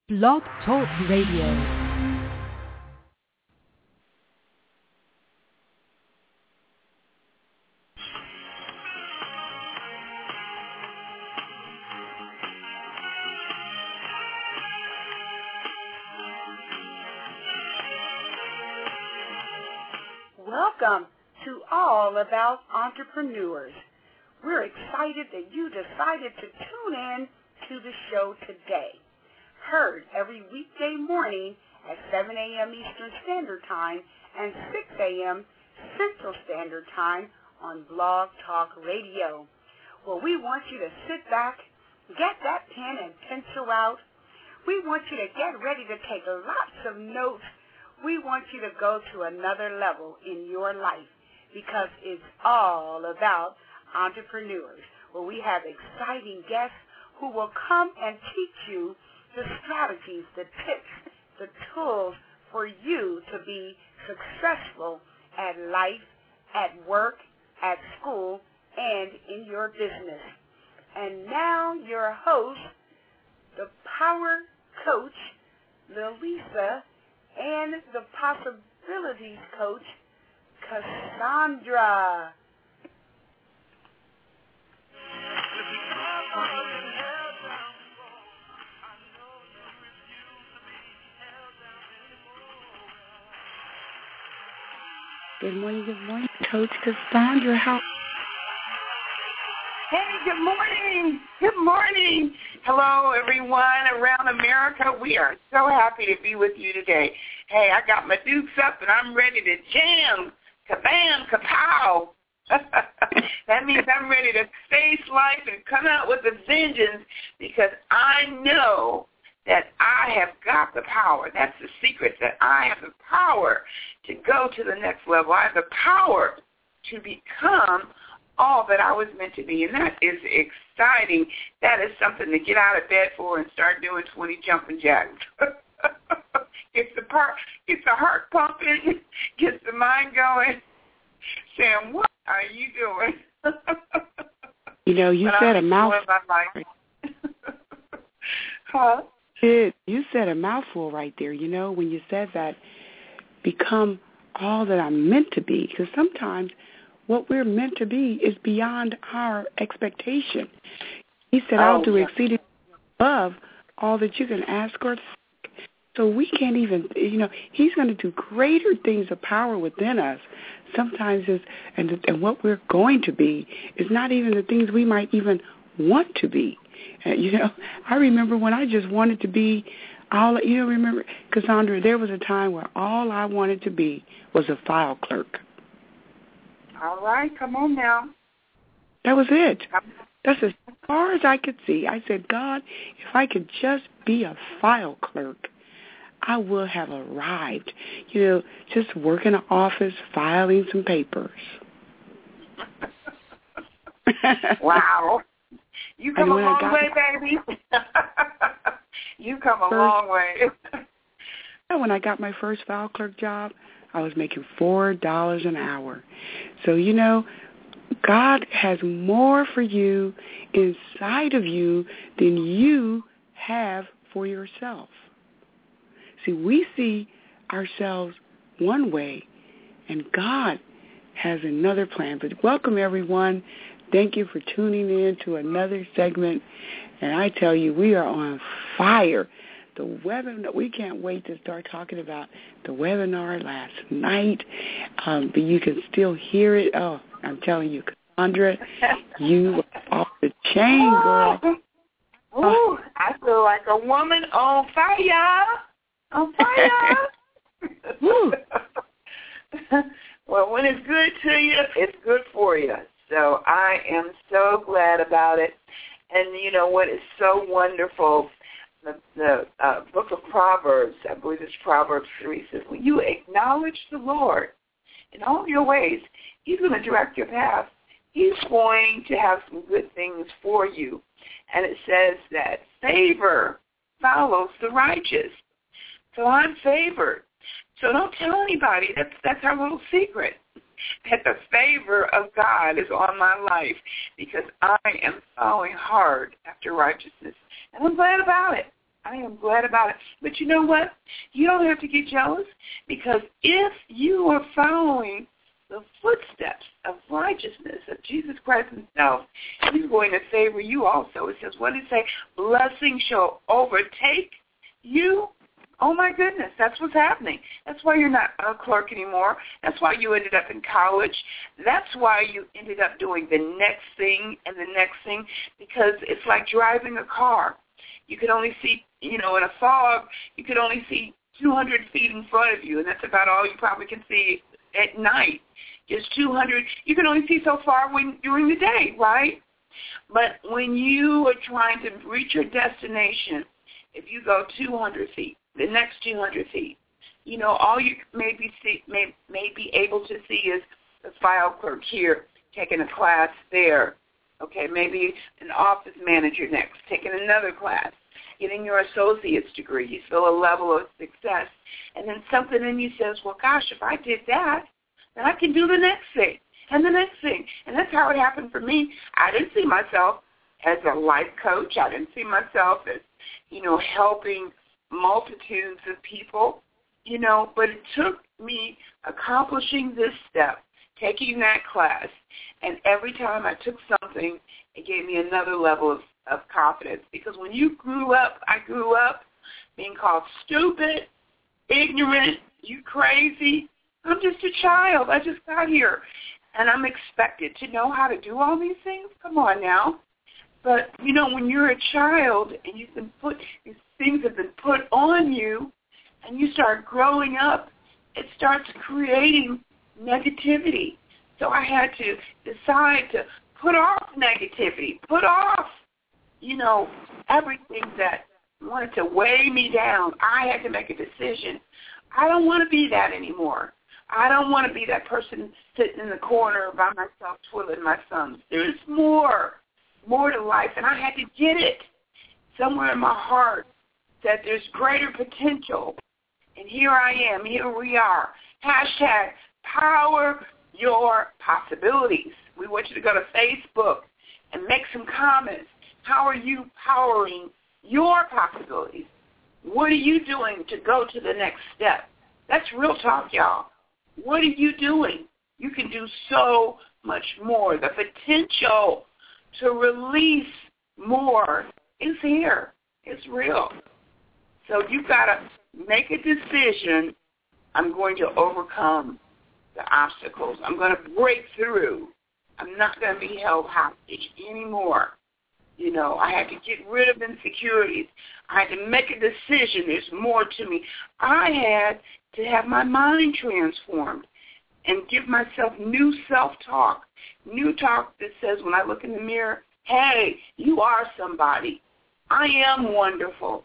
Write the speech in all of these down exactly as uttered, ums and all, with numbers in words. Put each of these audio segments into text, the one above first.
Blog Talk Radio. Welcome to All About Entrepreneurs. We're excited that you decided to tune in to the show today. Heard every weekday morning at seven a.m. Eastern Standard Time and six a.m. Central Standard Time on Blog Talk Radio. Well, we want you to sit back, get that pen and pencil out. We want you to get ready to take lots of notes. We want you to go to another level in your life because it's all about entrepreneurs. Well, we have exciting guests who will come and teach you the strategies, the tips, the tools for you to be successful at life, at work, at school, and in your business. And now your host, the Power Coach, Lalisa, and the Possibilities Coach, Cassandra. Good morning, good morning, Coach Cassandra. How? Hey, good morning. Good morning. Hello, everyone around America. We are so happy to be with you today. Hey, I got my dukes up, and I'm ready to jam. Kabam, kapow. That means I'm ready to face life and come out with a vengeance because I know that I have got the power. That's the secret, that I have the power to go to the next level. I have the power to become all that I was meant to be, and that is exciting. That is something to get out of bed for and start doing twenty jumping jacks. Gets the part, gets the heart pumping, gets the mind going, saying, what are you doing? You know, you but said I'm a mouthful. Huh? It, you said a mouthful right there, you know, when you said that, become all that I'm meant to be. Because sometimes what we're meant to be is beyond our expectation. He said, oh, I'll do yeah. exceedingly above all that you can ask or think. So we can't even, you know, he's going to do greater things of power within us. Sometimes it's, and, and what we're going to be is not even the things we might even want to be. Uh, you know, I remember when I just wanted to be all, you know, remember, Cassandra, there was a time where all I wanted to be was a file clerk. All right, come on now. That was it. That's as far as I could see. I said, God, if I could just be a file clerk, I will have arrived. You know, just work in an office, filing some papers. Wow. You come a long got, way, baby. You come a first, long way. When I got my first file clerk job, I was making four dollars an hour. So, you know, God has more for you inside of you than you have for yourself. See, we see ourselves one way, and God has another plan. But welcome, everyone. Thank you for tuning in to another segment. And I tell you, we are on fire. The webinar, we can't wait to start talking about the webinar last night. Um, but you can still hear it. Oh, I'm telling you, Cassandra, you were off the chain, girl. Ooh, I feel like a woman on fire. On fire. Woo. Well, when it's good to you, it's good for you. So I am so glad about it. And you know what is so wonderful? The, the uh, book of Proverbs, I believe it's Proverbs three, says, when you acknowledge the Lord in all your ways, he's going to direct your path. He's going to have some good things for you. And it says that favor follows the righteous. So I'm favored. So don't tell anybody. That's, that's our little secret. That the favor of God is on my life because I am following hard after righteousness. And I'm glad about it. I am glad about it. But you know what? You don't have to get jealous, because if you are following the footsteps of righteousness of Jesus Christ himself, he's going to favor you also. It says, what did it say? Blessing shall overtake you. Oh, my goodness, that's what's happening. That's why you're not a clerk anymore. That's why you ended up in college. That's why you ended up doing the next thing and the next thing, because it's like driving a car. You can only see, you know, in a fog, you can only see two hundred feet in front of you, and that's about all you probably can see at night. Just two hundred. You can only see so far when during the day, right? But when you are trying to reach your destination, if you go two hundred feet, the next two hundred feet, you know, all you may be, see, may, may be able to see is the file clerk here taking a class there. Okay, maybe an office manager next, taking another class, getting your associate's degree. You feel a level of success. And then something in you says, well, gosh, if I did that, then I can do the next thing and the next thing. And that's how it happened for me. I didn't see myself as a life coach. I didn't see myself as, you know, helping multitudes of people, you know, but it took me accomplishing this step, taking that class, and every time I took something, it gave me another level of, of confidence. Because when you grew up, I grew up being called stupid, ignorant, you crazy. I'm just a child. I just got here, and I'm expected to know how to do all these things. Come on now. But, you know, when you're a child and you've been put, these things have been put on you, and you start growing up, it starts creating negativity. So I had to decide to put off negativity, put off, you know, everything that wanted to weigh me down. I had to make a decision. I don't want to be that anymore. I don't want to be that person sitting in the corner by myself twiddling my thumbs. There's more, more to life, and I had to get it. Somewhere in my heart that there's greater potential, and here I am, here we are. Hashtag power your possibilities. We want you to go to Facebook and make some comments. How are you powering your possibilities? What are you doing to go to the next step? That's real talk, y'all. What are you doing? You can do so much more. The potential to release more is here. It's real. So you've got to make a decision. I'm going to overcome the obstacles. I'm going to break through. I'm not going to be held hostage anymore. You know, I had to get rid of insecurities. I had to make a decision. There's more to me. I had to have my mind transformed and give myself new self-talk, new talk that says when I look in the mirror, hey, you are somebody. I am wonderful.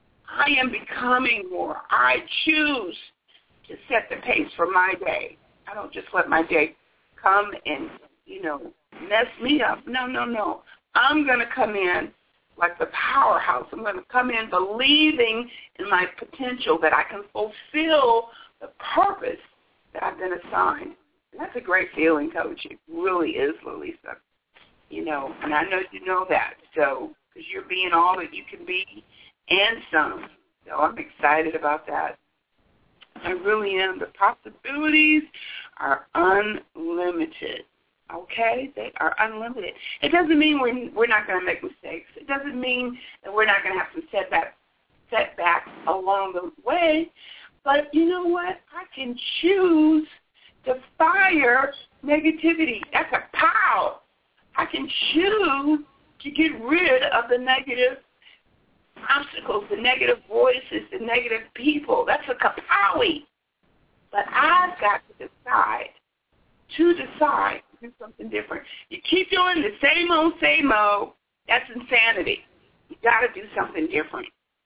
I am becoming more. I choose to set the pace for my day. I don't just let my day come and, you know, mess me up. No, no, no. I'm going to come in like the powerhouse. I'm going to come in believing in my potential that I can fulfill the purpose that I've been assigned. And that's a great feeling, Coach. It really is, Lalisa. You know, and I know you know that. So, because you're being all that you can be and some. So I'm excited about that. I really am. The possibilities are unlimited. Okay? They are unlimited. It doesn't mean we're, we're not going to make mistakes. It doesn't mean that we're not going to have some setback, setbacks along the way. But you know what? I can choose to fire negativity. That's a pow. I can choose to get rid of the negative obstacles, the negative voices, the negative people. That's a kapowie. But I've got to decide, to decide to do something different. You keep doing the same old, same old, that's insanity. You got to do something different.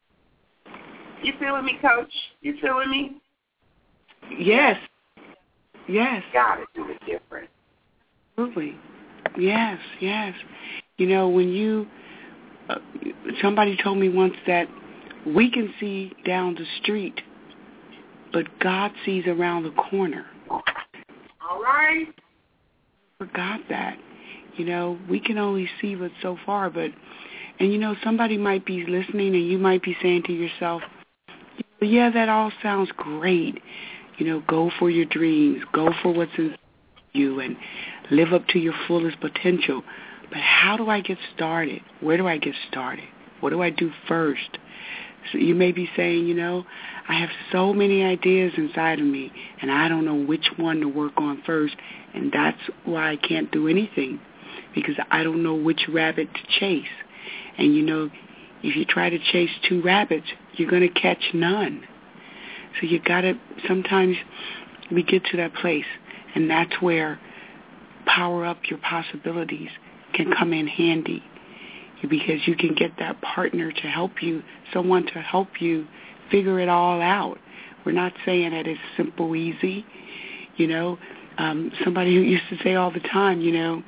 You feeling me, Coach? You feeling me? Yes. Yes. You got to do it different. Absolutely. Yes, yes. You know, when you, uh, somebody told me once that we can see down the street, but God sees around the corner. All right. Forgot that. You know, we can only see but so far, but And, you know, somebody might be listening and you might be saying to yourself, yeah, that all sounds great. You know, go for your dreams. Go for what's in you and live up to your fullest potential. But how do I get started? Where do I get started? What do I do first? So you may be saying, you know, I have so many ideas inside of me, and I don't know which one to work on first, and that's why I can't do anything, because I don't know which rabbit to chase. And, you know, if you try to chase two rabbits, you're going to catch none. So you got to, sometimes we get to that place, and that's where power up your possibilities can come in handy, because you can get that partner to help you, someone to help you figure it all out. We're not saying that it's simple, easy. You know, um, somebody who used to say all the time, you know,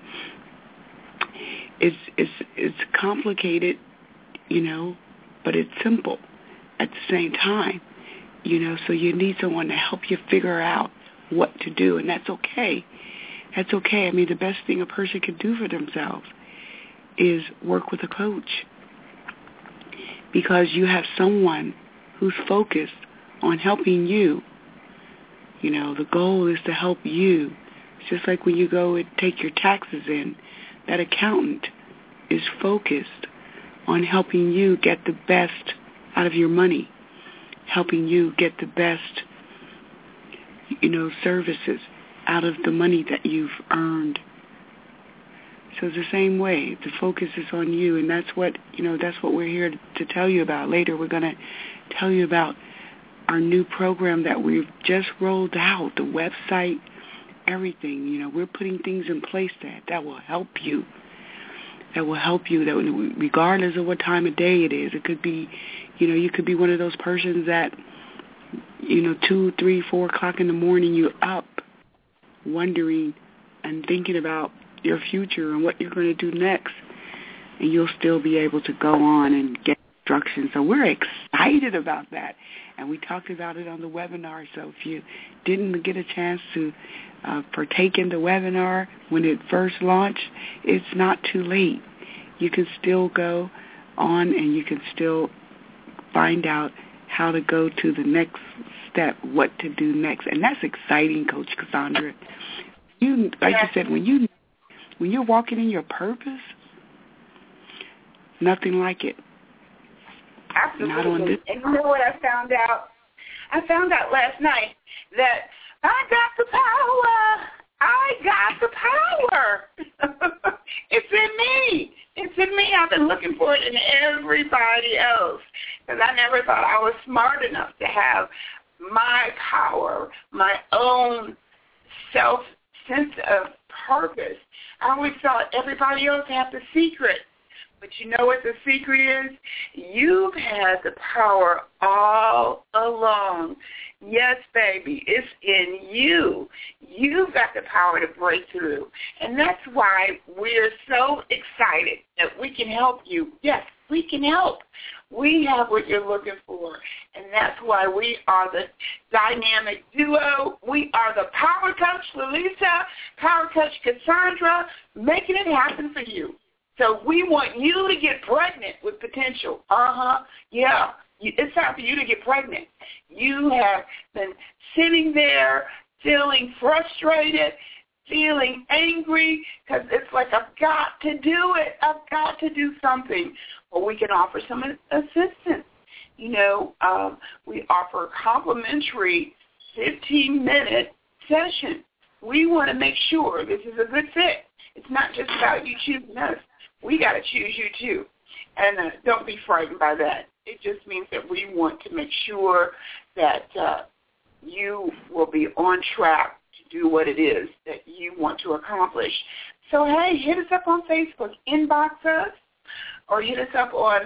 it's it's it's complicated, you know, but it's simple at the same time. You know, so you need someone to help you figure out what to do, and that's okay. That's okay. I mean, the best thing a person can do for themselves is work with a coach, because you have someone who's focused on helping you. You know, the goal is to help you. It's just like when you go and take your taxes in, that accountant is focused on helping you get the best out of your money, helping you get the best, you know, services out of the money that you've earned. So it's the same way. The focus is on you, and that's what, you know, that's what we're here to tell you about. Later we're going to tell you about our new program that we've just rolled out, the website, everything. You know, we're putting things in place that, that will help you. That will help you, that regardless of what time of day it is. It could be, you know, you could be one of those persons that, you know, two, three, four o'clock in the morning, you're up wondering and thinking about your future and what you're going to do next, and you'll still be able to go on and get instructions. So we're excited about that, and we talked about it on the webinar. So if you didn't get a chance to uh, partake in the webinar when it first launched, it's not too late. You can still go on and you can still find out how to go to the next step, what to do next, and that's exciting, Coach Cassandra. You, like you said, when you When you're walking in your purpose, nothing like it. Absolutely. Not on this. And you know what I found out? I found out last night that I got the power. I got the power. It's in me. It's in me. I've been looking for it in everybody else, because I never thought I was smart enough to have my power, my own self sense of purpose. I always thought everybody else had the secret. But you know what the secret is? You've had the power all along. Yes, baby, it's in you. You've got the power to break through. And that's why we're so excited that we can help you. Yes, we can help. We have what you're looking for. And that's why we are the dynamic duo. We are the Power Coach Lalisa, Power Coach Cassandra, making it happen for you. So we want you to get pregnant with potential. Uh-huh. Yeah. It's time for you to get pregnant. You have been sitting there feeling frustrated, feeling angry, because it's like, I've got to do it. I've got to do something. Well, we can offer some assistance. You know, um, we offer a complimentary fifteen-minute session. We want to make sure this is a good fit. It's not just about you choosing us. We got to choose you too. And uh, don't be frightened by that. It just means that we want to make sure that uh, you will be on track to do what it is that you want to accomplish. So, hey, hit us up on Facebook, inbox us, or hit us up on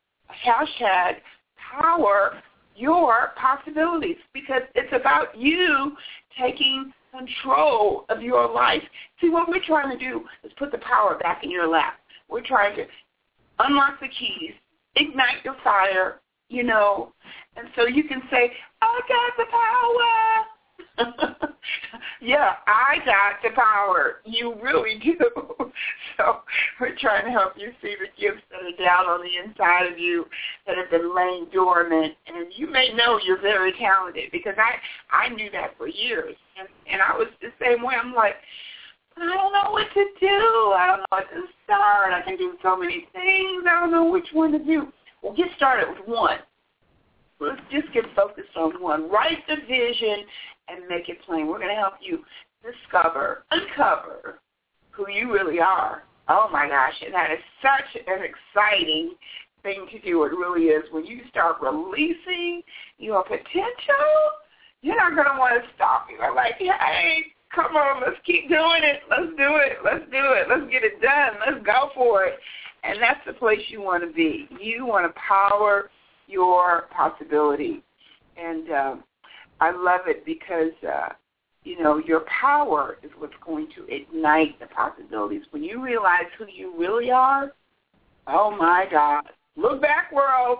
hashtag Power Your Possibilities, because it's about you taking control of your life. See, what we're trying to do is put the power back in your lap. We're trying to unlock the keys, ignite your fire, you know, and so you can say, I got the power. Yeah, I got the power. You really do. So we're trying to help you see the gifts that are down on the inside of you that have been laying dormant. And you may know you're very talented because I, I knew that for years. And, and I was the same way. I'm like, I don't know what to do. I don't know what to start. I can do so many things. I don't know which one to do. Well, get started with one. Let's just get focused on one. Write the vision and make it plain. We're going to help you discover, uncover who you really are. Oh, my gosh, and that is such an exciting thing to do. It really is. When you start releasing your potential, you're not going to want to stop. You're like, hey, come on, let's keep doing it. Let's do it. Let's do it. Let's get it done. Let's go for it. And that's the place you want to be. You want to power your possibility. And um, I love it because, uh, you know, your power is what's going to ignite the possibilities. When you realize who you really are, oh, my God. Look back, world.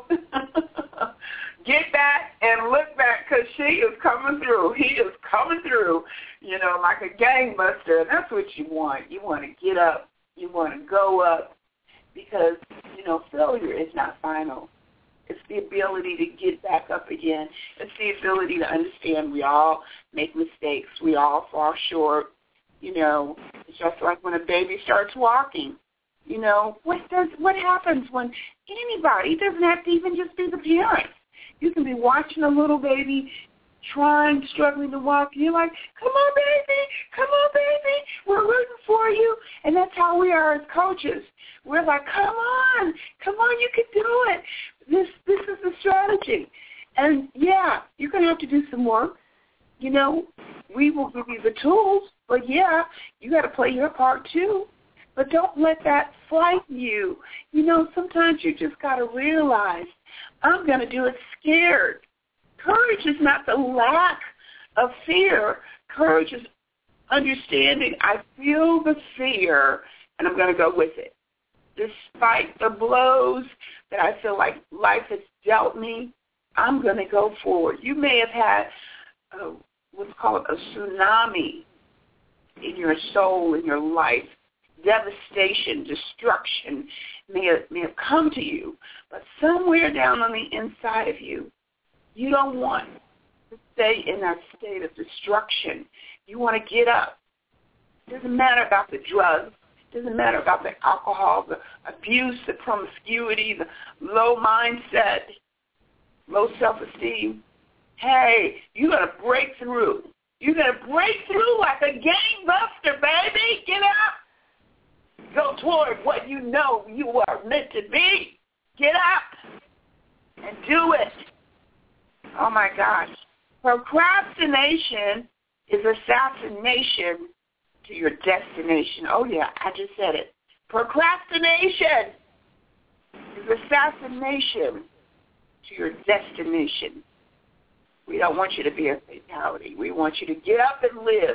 Get back and look back because she is coming through. He is coming through, you know, like a gangbuster. And that's what you want. You want to get up. You want to go up because, you know, failure is not final. It's the ability to get back up again. It's the ability to understand we all make mistakes. We all fall short. You know, it's just like when a baby starts walking. You know, what does what happens when anybody, it doesn't have to even just be the parents. You can be watching a little baby trying, struggling to walk, and you're like, come on, baby, come on, baby, we're rooting for you. And that's how we are as coaches. We're like, come on, come on, you can do it. This this is the strategy. And, yeah, you're going to have to do some work. You know, we will give you the tools, but, yeah, you got to play your part, too. But don't let that frighten you. You know, sometimes you just got to realize, I'm going to do it scared. Courage is not the lack of fear. Courage is understanding I feel the fear, and I'm going to go with it. Despite the blows that I feel like life has dealt me, I'm going to go forward. You may have had uh, what's called a tsunami in your soul, in your life. Devastation, destruction may have, may have come to you, but somewhere down on the inside of you, you don't want to stay in that state of destruction. You want to get up. It doesn't matter about the drugs. It doesn't matter about the alcohol, the abuse, the promiscuity, the low mindset, low self-esteem. Hey, you're going to break through. You're going to break through like a gangbuster, baby. Get up. Go toward what you know you are meant to be. Get up and do it. Oh, my gosh. Procrastination is assassination to your destination. Oh, yeah, I just said it. Procrastination is assassination to your destination. We don't want you to be a fatality. We want you to get up and live.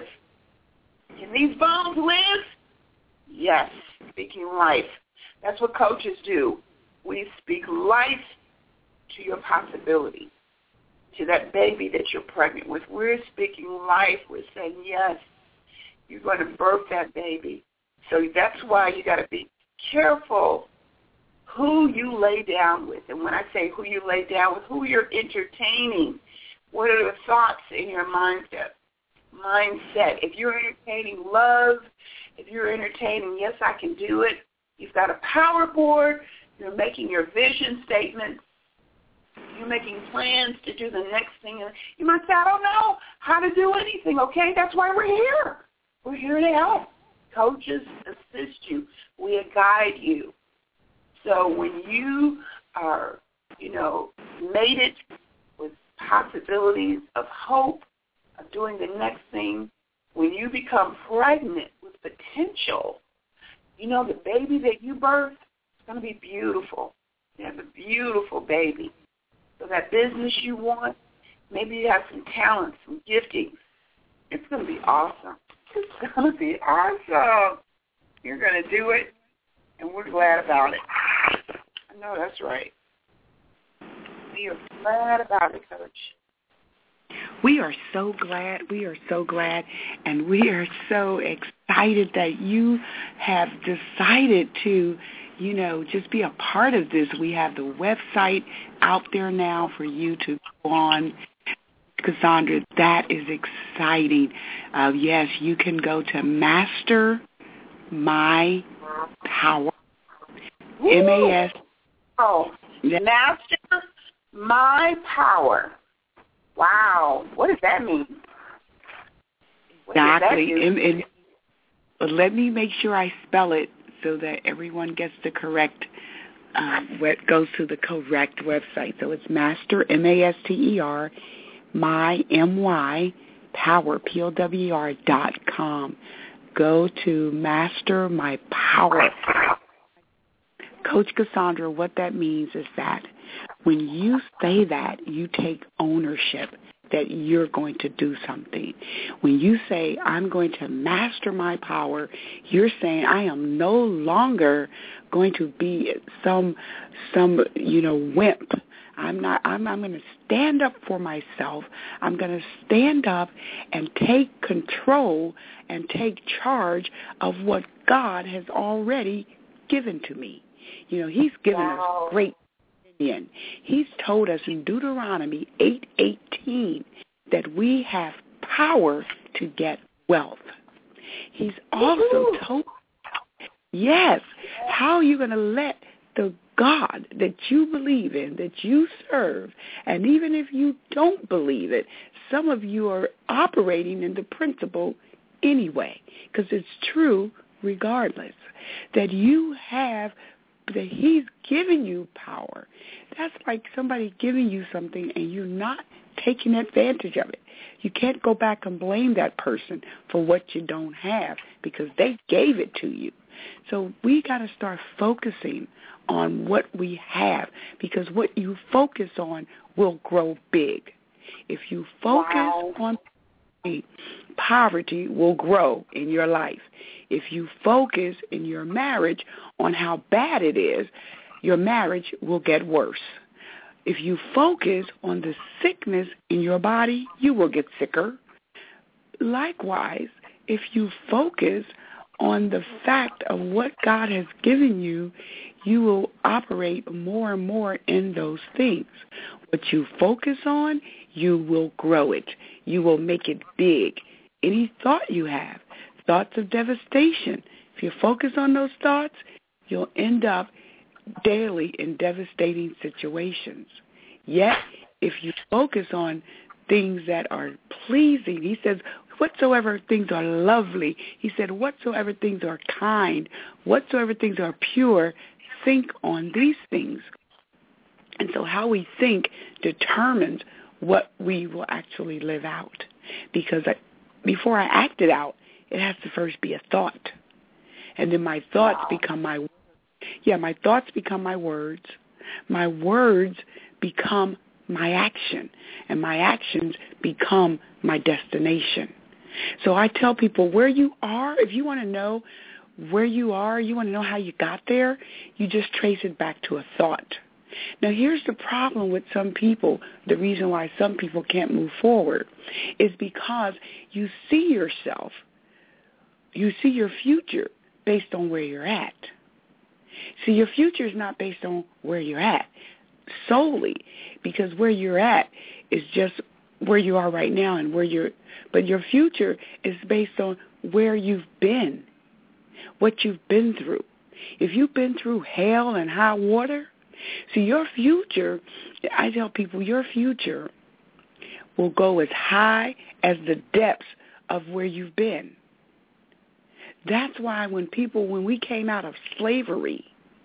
Can these bones live? Yes, speaking life. That's what coaches do. We speak life to your possibility, to that baby that you're pregnant with. We're speaking life. We're saying, yes, you're going to birth that baby. So that's why you got to be careful who you lay down with. And when I say who you lay down with, who you're entertaining, what are the thoughts in your mindset? Mindset. If you're entertaining love, if you're entertaining, yes, I can do it, you've got a power board, you're making your vision statements, you're making plans to do the next thing. You might say, I don't know how to do anything, okay? That's why we're here. We're here to help. Coaches assist you. We guide you. So when you are, you know, mated with possibilities of hope, of doing the next thing, when you become pregnant with potential, you know, the baby that you birth is going to be beautiful. You have a beautiful baby. So that business you want, maybe you have some talent, some gifting. It's going to be awesome. It's going to be awesome. You're going to do it, and we're glad about it. I know that's right. We are glad about it, Coach. We are so glad, we are so glad, and we are so excited that you have decided to, you know, just be a part of this. We have the website out there now for you to go on. Cassandra, that is exciting. Uh, yes, you can go to Master My Power, M A S. Oh, Master My Power. Wow. What does that mean? What Exactly. Does that and, and, but let me make sure I spell it so that everyone gets the correct, um, what goes to the correct website. So it's Master, M A S T E R, My, M Y, Power, P O W E R, dot com. Go to Master My Power. Coach Cassandra, what that means is that when you say that, you take ownership that you're going to do something. When you say, I'm going to master my power, you're saying, I am no longer going to be some, some you know, wimp. I'm not. I'm, I'm going to stand up for myself. I'm going to stand up and take control and take charge of what God has already given to me. You know, He's given wow. us great dominion. He's told us in Deuteronomy eight eighteen that we have power to get wealth. He's also Woo-hoo. told, yes, how are you going to let the God that you believe in, that you serve, and even if you don't believe it, some of you are operating in the principle anyway, because it's true regardless, that you have, that He's given you power. That's like somebody giving you something and you're not taking advantage of it. You can't go back and blame that person for what you don't have because they gave it to you. So we got to start focusing on what we have, because what you focus on will grow big. If you focus wow. on poverty, poverty will grow in your life. If you focus in your marriage on how bad it is, your marriage will get worse. If you focus on the sickness in your body, you will get sicker. Likewise, if you focus on the fact of what God has given you, you will operate more and more in those things. What you focus on, you will grow it. You will make it big. Any thought you have, thoughts of devastation, if you focus on those thoughts, you'll end up daily in devastating situations. Yet, if you focus on things that are pleasing, He says, whatsoever things are lovely, He said, whatsoever things are kind, whatsoever things are pure, think on these things. And so how we think determines what we will actually live out. Because I, before I act it out, it has to first be a thought. And then my thoughts wow. become my words. Yeah, my thoughts become my words. My words become my action. And my actions become my destination. So I tell people where you are, if you want to know where you are, you want to know how you got there, you just trace it back to a thought. Now, here's the problem with some people. The reason why some people can't move forward is because you see yourself, you see your future based on where you're at. See, your future is not based on where you're at solely, because where you're at is just where you are right now and where you're, but your future is based on where you've been, what you've been through. If you've been through hell and high water, see, your future, I tell people, your future will go as high as the depths of where you've been. That's why when people, when we came out of slavery,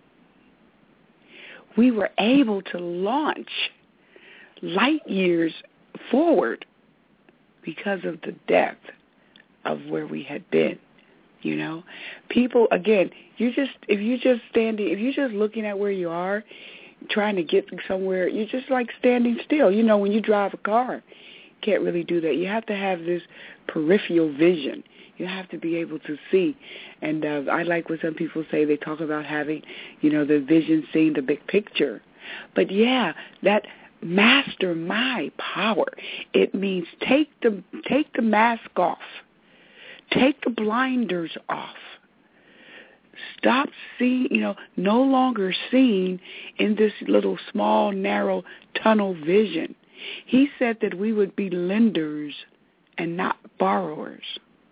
we were able to launch light years forward because of the depth of where we had been. You know, people, again, you just, if you're just standing, if you're just looking at where you are, trying to get somewhere, you're just like standing still. You know, when you drive a car, you can't really do that. You have to have this peripheral vision. You have to be able to see. And uh, I like what some people say. They talk about having, you know, the vision, seeing the big picture. But, yeah, that master my power. It means take the take the mask off. Take the blinders off. Stop seeing, you know, no longer seeing in this little small, narrow tunnel vision. He said that we would be lenders and not borrowers.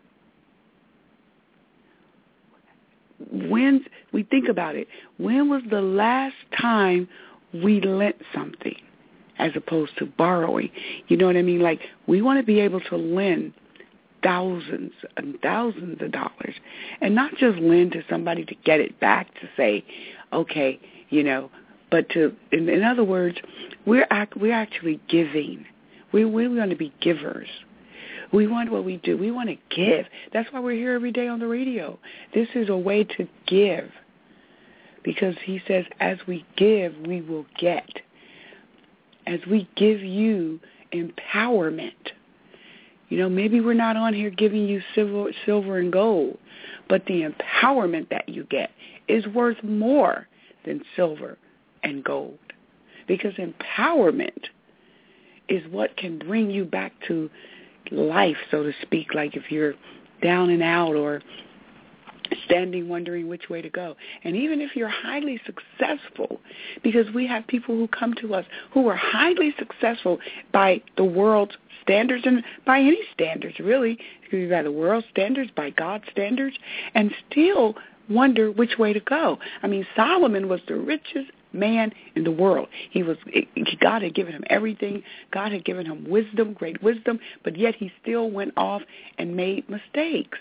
When we think about it, when was the last time we lent something as opposed to borrowing? You know what I mean? Like, we want to be able to lend thousands and thousands of dollars and not just lend to somebody to get it back to say, okay, you know, but to, in, in other words, we're act, we're actually giving. We, we want to be givers. We want what we do. We want to give. That's why we're here every day on the radio. This is a way to give, because he says as we give, we will get. As we give you empowerment. You know, maybe we're not on here giving you silver, silver and gold, but the empowerment that you get is worth more than silver and gold, because empowerment is what can bring you back to life, so to speak, like if you're down and out or standing wondering which way to go. And even if you're highly successful, because we have people who come to us who are highly successful by the world's standards and by any standards, really. It could be by the world's standards, by God's standards, and still wonder which way to go. I mean, Solomon was the richest man in the world. He was, God had given him everything. God had given him wisdom, great wisdom, but yet he still went off and made mistakes.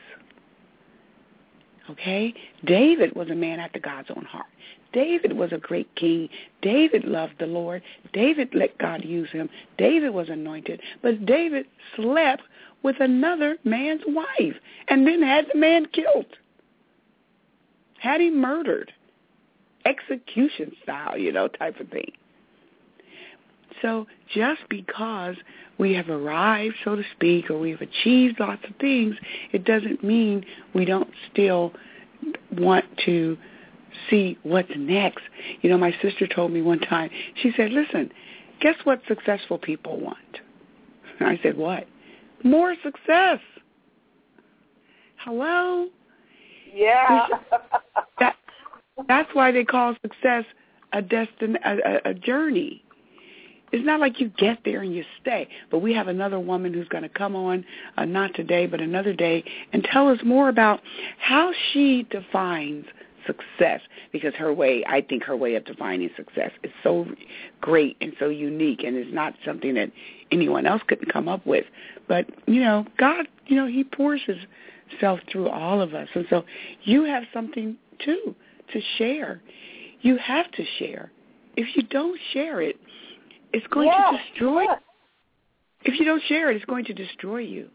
Okay? David was a man after God's own heart. David was a great king. David loved the Lord. David let God use him. David was anointed. But David slept with another man's wife and then had the man killed. Had him murdered. Execution style, you know, type of thing. So just because we have arrived, so to speak, or we've achieved lots of things, it doesn't mean we don't still want to see what's next. You know, my sister told me one time, she said, listen, guess what successful people want? And I said, what? More success. Hello? Yeah. that, that's why they call success a destin, a, a, a journey. It's not like you get there and you stay. But we have another woman who's going to come on, uh, not today, but another day, and tell us more about how she defines success. Because her way, I think her way of defining success is so great and so unique, and it's not something that anyone else couldn't come up with. But, you know, God, you know, he pours himself through all of us. And so you have something, too, to share. You have to share. If you don't share it, it's going yeah, to destroy yeah. If you don't share it, it's going to destroy you.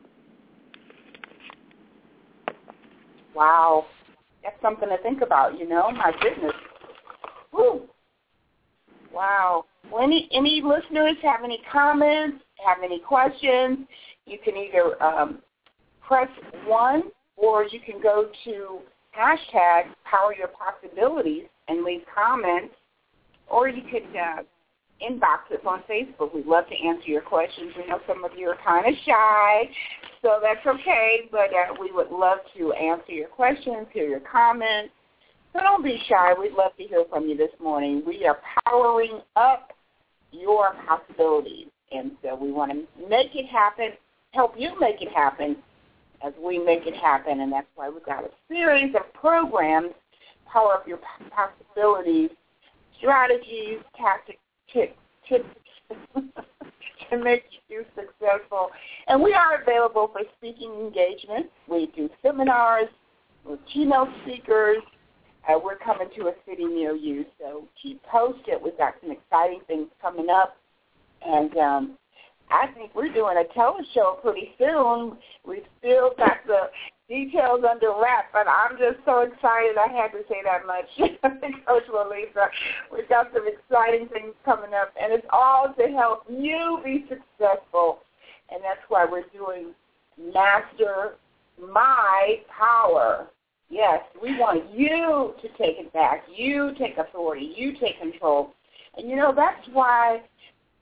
Wow. That's something to think about, you know. My goodness. Woo. Wow. Well, any, any listeners have any comments, have any questions, you can either um, press one or you can go to hashtag Power Your Possibilities and leave comments, or you could uh, inbox us on Facebook. We'd love to answer your questions. We know some of you are kind of shy, so that's okay, but uh, we would love to answer your questions, hear your comments. So don't be shy. We'd love to hear from you this morning. We are powering up your possibilities, and so we want to make it happen, help you make it happen as we make it happen, and that's why we've got a series of programs, Power Up Your Possibilities, strategies, tactics, tips, tips to make you successful. And we are available for speaking engagements. We do seminars with keynote speakers. Uh, we're coming to a city near you, so keep posted. We've got some exciting things coming up. And um, I think we're doing a teleshow pretty soon. We've still got the details under wrap, but I'm just so excited I had to say that much. Coach Lalisa, we've got some exciting things coming up, and it's all to help you be successful, and that's why we're doing Master My Power. Yes, we want you to take it back. You take authority. You take control. And, you know, that's why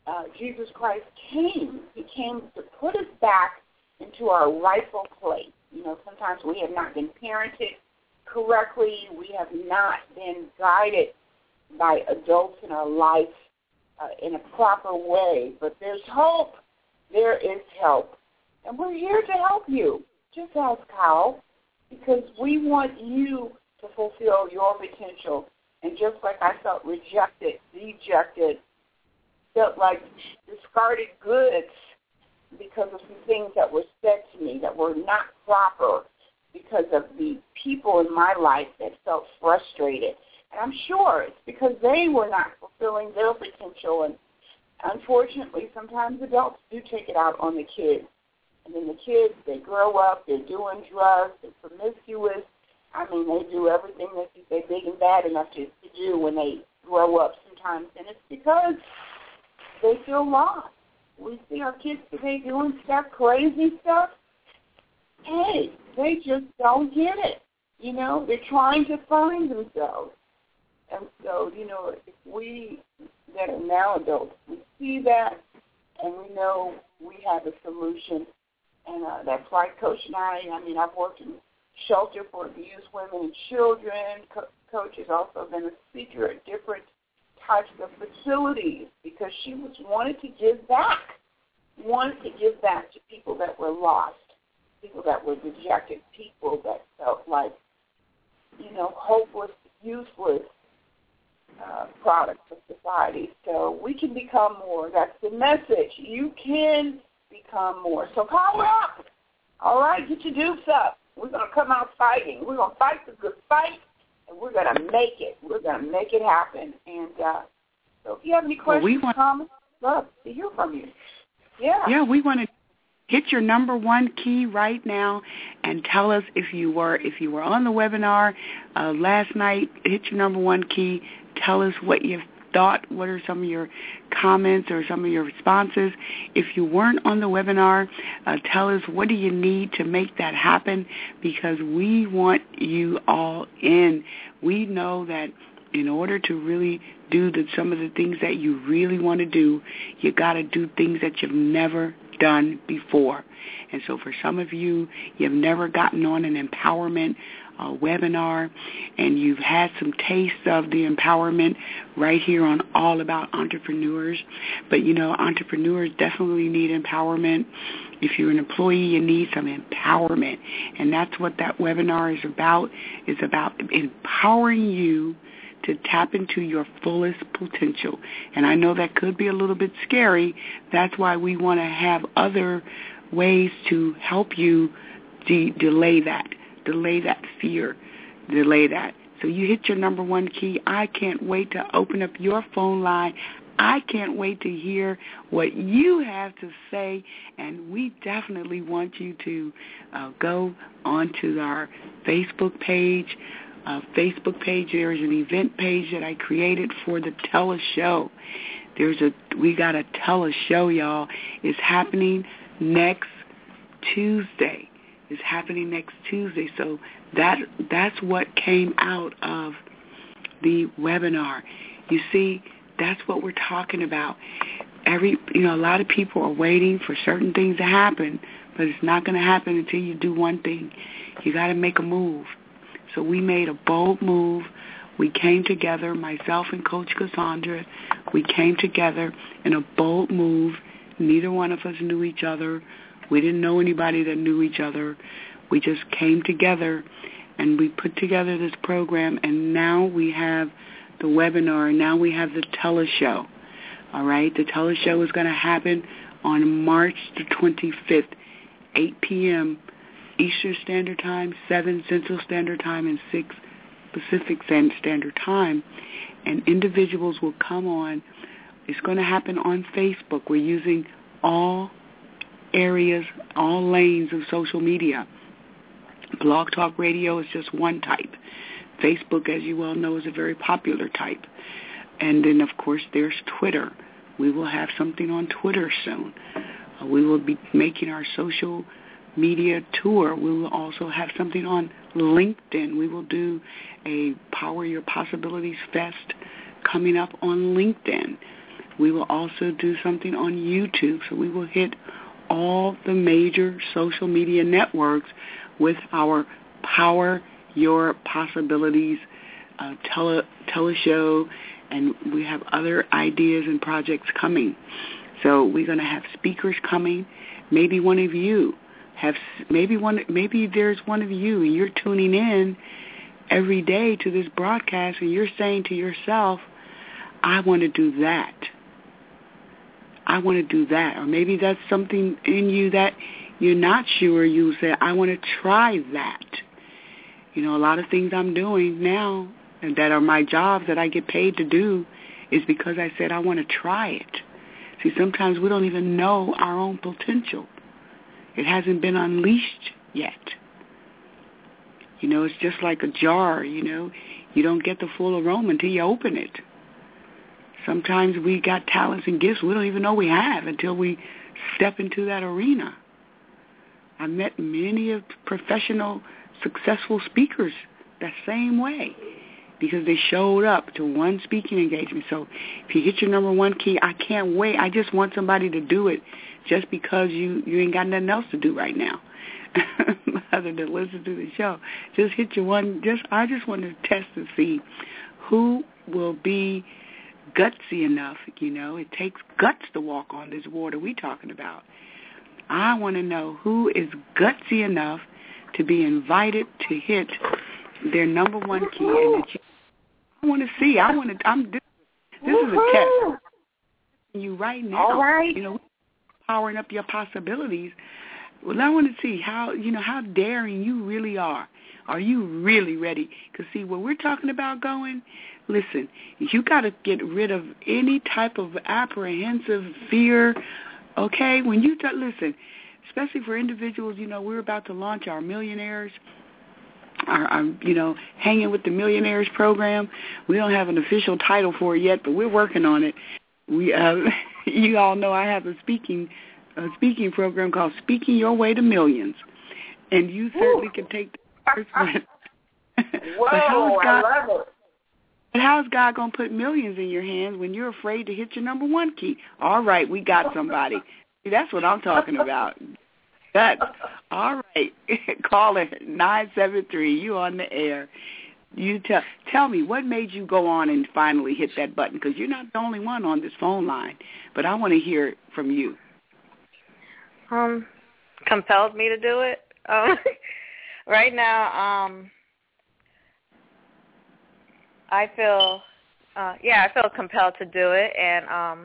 uh, Jesus Christ came. He came to put us back into our rightful place. You know, sometimes we have not been parented correctly. We have not been guided by adults in our life uh, in a proper way. But there's hope. There is help. And we're here to help you. Just ask how, because we want you to fulfill your potential. And just like I felt rejected, dejected, felt like discarded goods because of some things that were said to me that were not proper, because of the people in my life that felt frustrated. And I'm sure it's because they were not fulfilling their potential. And unfortunately, sometimes adults do take it out on the kids. And then the kids, they grow up, they're doing drugs, they're promiscuous. I mean, they do everything that they're big and bad enough to, to do when they grow up sometimes. And it's because they feel lost. We see our kids today doing stuff, crazy stuff. Hey, they just don't get it. You know, they're trying to find themselves. And so, you know, if we that are now adults, we see that and we know we have a solution. And uh, that's why Coach and I, I mean, I've worked in shelter for abused women and children. Co- Coach has also been a speaker at different types of facilities because she was wanted to give back, wanted to give back to people that were lost, people that were dejected, people that felt like, you know, hopeless, useless uh, products of society. So we can become more. That's the message. You can become more. So power up. All right, get your dukes up. We're going to come out fighting. We're going to fight the good fight, and we're going to make it. We're going to make it happen. And uh, so if you have any questions, well, we want, comments, love to hear from you. Yeah. Yeah, we want to hit your number one key right now and tell us if you were if you were on the webinar uh, last night. Hit your number one key. Tell us what you thought. What are some of your comments or some of your responses? If you weren't on the webinar, uh, tell us what do you need to make that happen, because we want you all in. We know that in order to really do the, some of the things that you really want to do, you got to do things that you've never done before. And so for some of you, you've never gotten on an empowerment uh, webinar, and you've had some taste of the empowerment right here on All About Entrepreneurs. But, you know, entrepreneurs definitely need empowerment. If you're an employee, you need some empowerment. And that's what that webinar is about. It's about empowering you to tap into your fullest potential. And I know that could be a little bit scary. That's why we want to have other ways to help you de- delay that, delay that fear, delay that. So you hit your number one key. I can't wait to open up your phone line. I can't wait to hear what you have to say, and we definitely want you to uh, go onto our Facebook page, Uh, Facebook page. There's an event page that I created for the Tell Us Show. There's a we got a Tell Us Show, y'all. It's happening next Tuesday. It's happening next Tuesday. So that that's what came out of the webinar. You see, that's what we're talking about. Every you know, a lot of people are waiting for certain things to happen, but it's not going to happen until you do one thing. You got to make a move. So we made a bold move. We came together, myself and Coach Cassandra. We came together in a bold move. Neither one of us knew each other. We didn't know anybody that knew each other. We just came together, and we put together this program, and now we have the webinar, and now we have the Tell Us Show. All right? The Tell Us Show is going to happen on March the twenty-fifth, eight p.m., Eastern Standard Time, seven Central Standard Time, and six Pacific Standard Time. And individuals will come on. It's going to happen on Facebook. We're using all areas, all lanes of social media. Blog Talk Radio is just one type. Facebook, as you well know, is a very popular type. And then, of course, there's Twitter. We will have something on Twitter soon. Uh, we will be making our social media tour. We will also have something on LinkedIn. We will do a Power Your Possibilities Fest coming up on LinkedIn. We will also do something on YouTube. So we will hit all the major social media networks with our Power Your Possibilities uh, tele teleshow, and we have other ideas and projects coming. So we're going to have speakers coming. Maybe one of you have, maybe one, maybe there's one of you, and you're tuning in every day to this broadcast, and you're saying to yourself, I want to do that. I want to do that. Or maybe that's something in you that you're not sure. You say, I want to try that. You know, a lot of things I'm doing now and that are my jobs that I get paid to do is because I said I want to try it. See, sometimes we don't even know our own potential. It hasn't been unleashed yet. You know, it's just like a jar, you know. You don't get the full aroma until you open it. Sometimes we got talents and gifts we don't even know we have until we step into that arena. I met many of professional, successful speakers that same way because they showed up to one speaking engagement. So if you hit your number one key, I can't wait. I just want somebody to do it just because you, you ain't got nothing else to do right now other than listen to the show. Just hit your one. Just I just want to test to see who will be gutsy enough. You know, it takes guts to walk on this water we talking about. I want to know who is gutsy enough to be invited to hit their number one key. And that you, I want to see. I want to. I'm. This, this is a test. You right now. All right. You know, powering up your possibilities. Well, I want to see how you know how daring you really are. Are you really ready? Because see, what we're talking about going. Listen, you got to get rid of any type of apprehensive fear. Okay, when you t- listen, especially for individuals, you know, we're about to launch our millionaires, our, our, you know, hanging with the millionaires program. We don't have an official title for it yet, but we're working on it. We, uh, you all know, I have a speaking, a speaking program called Speaking Your Way to Millions, and you certainly Ooh. Can take the first one. Whoa, I love it. But how's God going to put millions in your hands when you're afraid to hit your number one key? All right, we got somebody. See, that's what I'm talking about. That's all right. Call it nine seven three. You on the air. You tell tell me what made you go on and finally hit that button, because you're not the only one on this phone line. But I want to hear it from you. Um, compelled me to do it. Um, right now, um. I feel, uh, yeah, I feel compelled to do it, and um,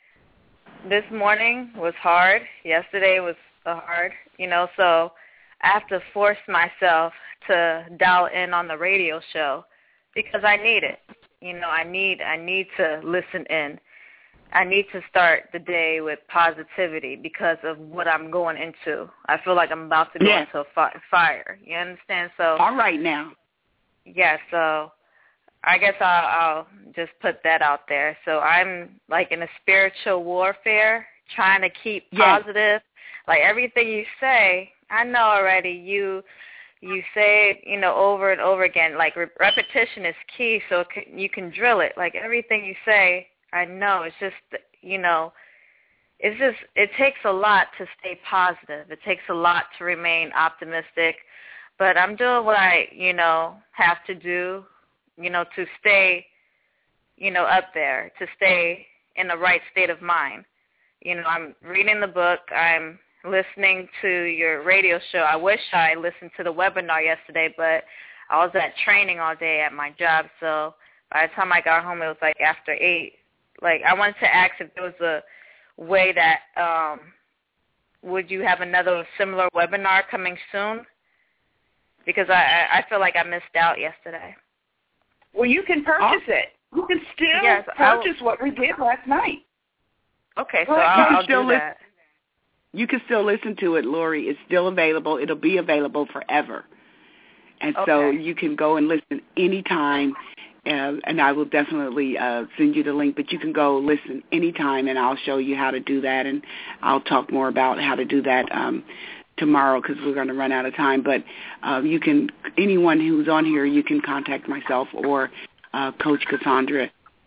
this morning was hard. Yesterday was hard, you know, so I have to force myself to dial in on the radio show because I need it. You know, I need, I need to listen in. I need to start the day with positivity because of what I'm going into. I feel like I'm about to go yeah. into a fi- fire. You understand? So all right now. Yeah, so I guess I'll, I'll just put that out there. So I'm like in a spiritual warfare, trying to keep yes. positive. Like everything you say, I know already. You you say it, you know, over and over again. Like re- repetition is key, so it can, you can drill it. Like everything you say, I know. It's just, you know, it's just, it takes a lot to stay positive. It takes a lot to remain optimistic. But I'm doing what I, you know, have to do. You know, to stay, you know, up there, to stay in the right state of mind. You know, I'm reading the book. I'm listening to your radio show. I wish I listened to the webinar yesterday, but I was at training all day at my job. So by the time I got home, it was like after eight. Like, I wanted to ask if there was a way that, um, would you have another similar webinar coming soon? Because I, I feel like I missed out yesterday. Well, you can purchase oh. it. You can still yes, purchase what we did last night. Okay, so I'll, I'll do that. You can still listen to it, Lori. It's still available. It'll be available forever. And okay. so you can go and listen anytime, uh, and I will definitely uh, send you the link. But you can go listen anytime, and I'll show you how to do that, and I'll talk more about how to do that um tomorrow because we're going to run out of time. But uh, you can, anyone who's on here, you can contact myself or uh, Coach Cassandra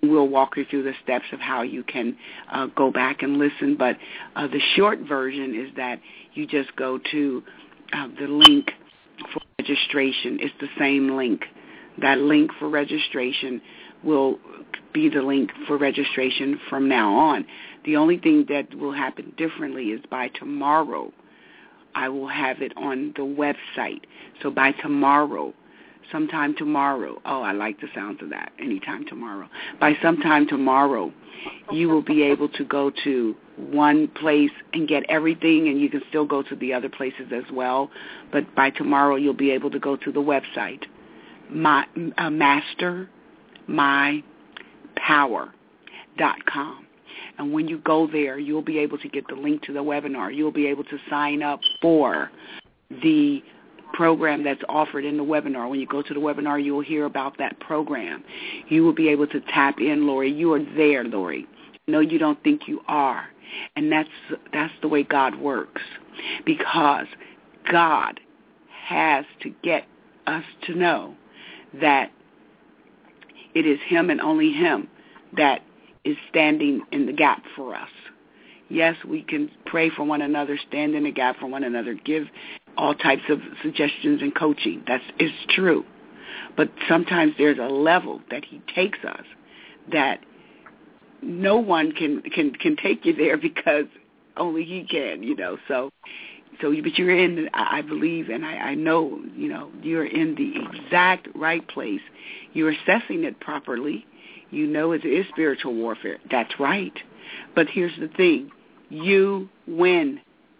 We'll walk you through the steps of how you can uh, go back and listen. But uh, the short version is that you just go to uh, the link for registration. It's the same link. That link for registration will be the link for registration from now on. The only thing that will happen differently is by tomorrow, I will have it on the website. So by tomorrow, sometime tomorrow, oh, I like the sounds of that, anytime tomorrow. By sometime tomorrow, you will be able to go to one place and get everything, and you can still go to the other places as well. But by tomorrow, you'll be able to go to the website, my, uh, master my power dot com. And when you go there, you'll be able to get the link to the webinar. You'll be able to sign up for the program that's offered in the webinar. When you go to the webinar, you will hear about that program. You will be able to tap in, Lori. You are there, Lori. No, you don't think you are. And that's that's the way God works, because God has to get us to know that it is him and only him that is standing in the gap for us. Yes, we can pray for one another, stand in the gap for one another, give all types of suggestions and coaching. That's is true. But sometimes there's a level that he takes us that no one can, can, can take you there, because only he can, you know. So, so but you're in, I believe, and I, I know, you know, you're in the exact right place. You're assessing it properly. You know it is spiritual warfare. That's right. But here's the thing. You win.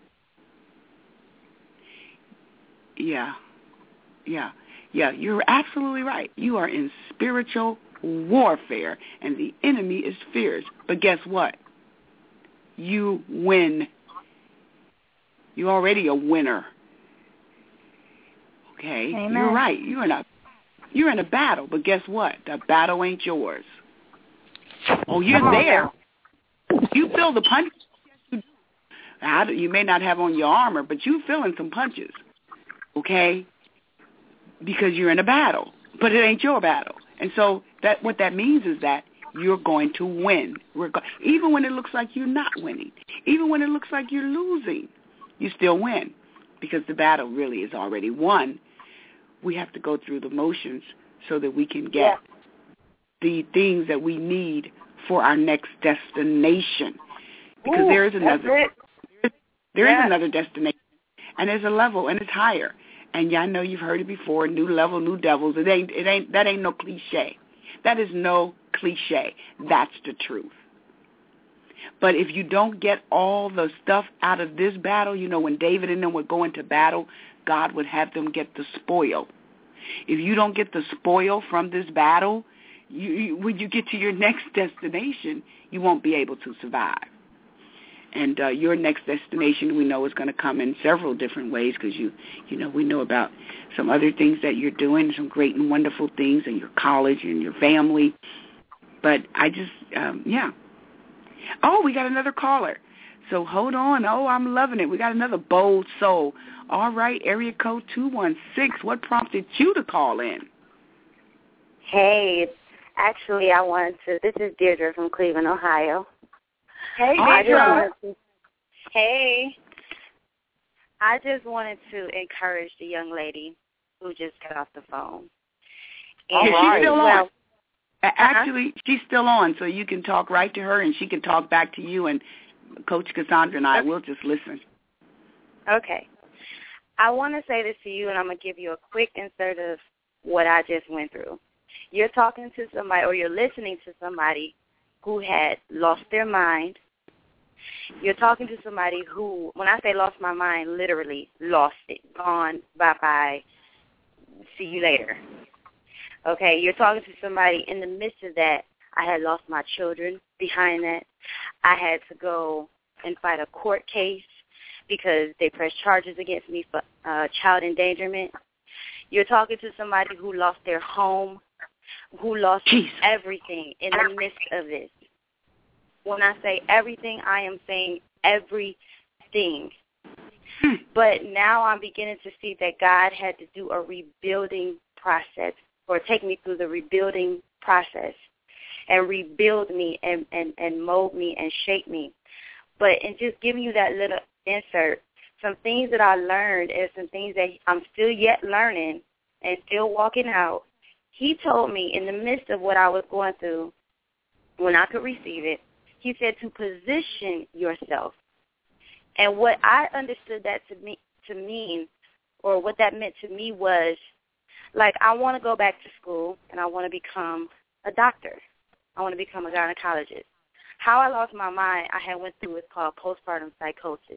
Yeah. Yeah. Yeah, you're absolutely right. You are in spiritual warfare, and the enemy is fierce. But guess what? You win. You're already a winner. Okay? Amen. You're right. You're in a you're in a battle, but guess what? The battle ain't yours. Oh, you're there. You feel the punches. Yes, you do. You may not have on your armor, but you're feeling some punches. Okay? Because you're in a battle, but it ain't your battle. And so that what that means is that you're going to win, even when it looks like you're not winning, even when it looks like you're losing, you still win, because the battle really is already won. We have to go through the motions so that we can get yeah. the things that we need for our next destination, because Ooh, there is another there yeah. is another destination, and there's a level, and it's higher. And yeah, I know you've heard it before. New level, new devils. It ain't. It ain't. That ain't no cliche. That is no cliche. That's the truth. But if you don't get all the stuff out of this battle, you know, when David and them would go into battle, God would have them get the spoil. If you don't get the spoil from this battle, you, you, when you get to your next destination, you won't be able to survive. And uh, your next destination, we know, is going to come in several different ways, because you, you know, we know about some other things that you're doing, some great and wonderful things in your college and your family. But I just, um, yeah. Oh, we got another caller. So hold on. Oh, I'm loving it. We got another bold soul. All right, area code two one six. What prompted you to call in? Hey, actually, I wanted to, this is Deirdre from Cleveland, Ohio. Hey, I Deirdre. to, hey. I just wanted to encourage the young lady who just got off the phone. And yeah, right. she's still well, on. Actually, uh-huh. she's still on, so you can talk right to her, and she can talk back to you, and Coach Cassandra and I okay. will just listen. Okay. I want to say this to you, and I'm going to give you a quick insert of what I just went through. You're talking to somebody, or you're listening to somebody who had lost their mind. You're talking to somebody who, when I say lost my mind, literally lost it, gone, bye-bye, see you later. Okay, you're talking to somebody in the midst of that. I had lost my children behind that. I had to go and fight a court case because they pressed charges against me for uh, child endangerment. You're talking to somebody who lost their home, who lost Jeez. everything in the midst of this. When I say everything, I am saying everything. Hmm. But now I'm beginning to see that God had to do a rebuilding process, or take me through the rebuilding process. and rebuild me and, and, and mold me and shape me. But in just giving you that little insert, some things that I learned and some things that I'm still yet learning and still walking out, he told me in the midst of what I was going through, when I could receive it, he said to position yourself. And what I understood that to me to mean, or what that meant to me was, like, I want to go back to school and I want to become a doctor. I want to become a gynecologist. How I lost my mind, I had went through what's called postpartum psychosis.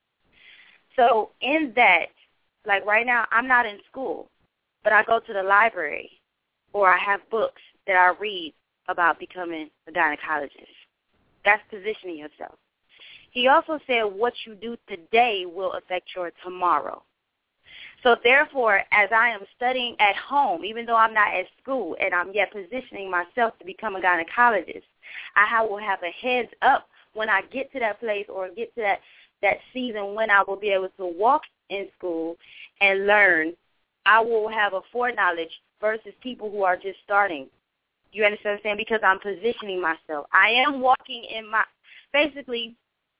So in that, like right now, I'm not in school, but I go to the library or I have books that I read about becoming a gynecologist. That's positioning yourself. He also said what you do today will affect your tomorrow. So therefore, as I am studying at home, even though I'm not at school and I'm yet positioning myself to become a gynecologist, I will have a heads up when I get to that place or get to that, that season when I will be able to walk in school and learn. I will have a foreknowledge versus people who are just starting. You understand what I'm saying? Because I'm positioning myself. I am walking in my, basically,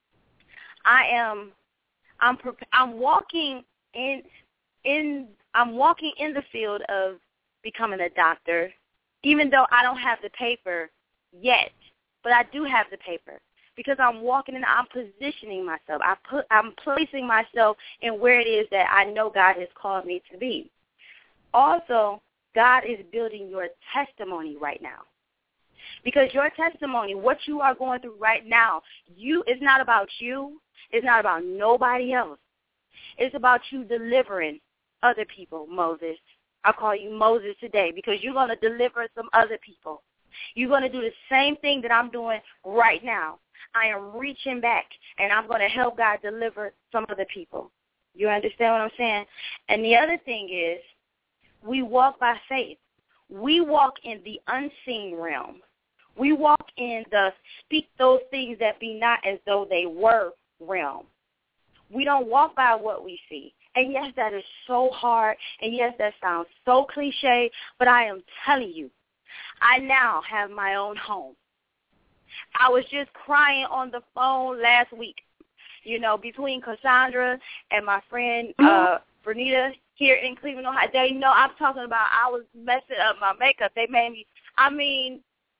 I am, I'm, I'm walking in, in, I'm walking in the field of becoming a doctor, even though I don't have the paper yet, but I do have the paper because I'm walking and I'm positioning myself. I put, I'm placing myself in where it is that I know God has called me to be. Also, God is building your testimony right now. Because your testimony, what you are going through right now, you it's not about you. It's not about nobody else. It's about you delivering other people, Moses. I call you Moses today because you're going to deliver some other people. You're going to do the same thing that I'm doing right now. I am reaching back, and I'm going to help God deliver some other people. You understand what I'm saying? And the other thing is, we walk by faith. We walk in the unseen realm. We walk in the speak those things that be not as though they were realm. We don't walk by what we see. And yes, that is so hard. And yes, that sounds so cliche. But I am telling you, I now have my own home. I was just crying on the phone last week, you know, between Cassandra and my friend uh, Bernita here in Cleveland, Ohio. They know I'm talking about I was messing up my makeup. They made me, I mean,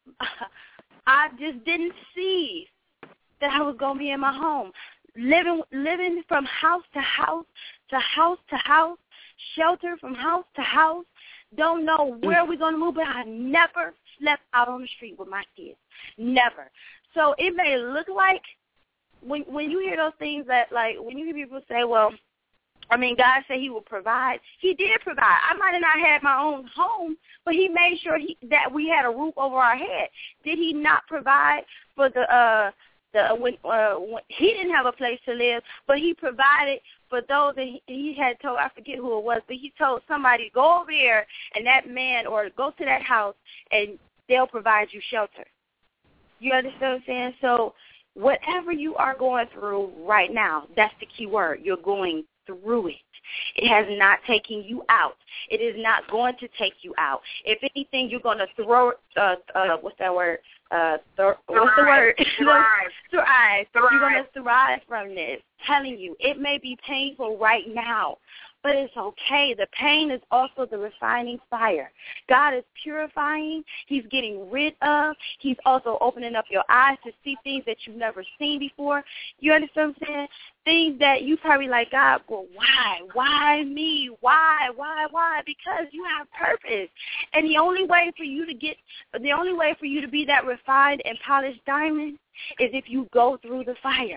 I just didn't see that I was going to be in my home. Living living from house to house, to house to house, shelter from house to house. Don't know where we're going to move, but I never slept out on the street with my kids. Never. So it may look like, when when you hear those things that, like, when you hear people say, well, I mean, God said he would provide. He did provide. I might have not had my own home, but he made sure he, that we had a roof over our head. Did he not provide for the, uh, the when, uh, when he didn't have a place to live, but he provided for those that he, he had told, I forget who it was, but he told somebody, go over there and that man, or go to that house and they'll provide you shelter. You understand what I'm saying? So whatever you are going through right now, that's the key word. You're going through it. It has not taken you out. It is not going to take you out. If anything, you're going to throw, uh, uh, what's that word? Uh, th- what's the word? Thrive. Thrive. Thrive. You're going to thrive from this. Telling you, it may be painful right now, but it's okay. The pain is also the refining fire. God is purifying. He's getting rid of. He's also opening up your eyes to see things that you've never seen before. You understand what I'm saying? Things that you probably like, God, well, why? Why me? Why? Why? Why? Because you have purpose. And the only way for you to get, the only way for you to be that refined and polished diamond is if you go through the fire.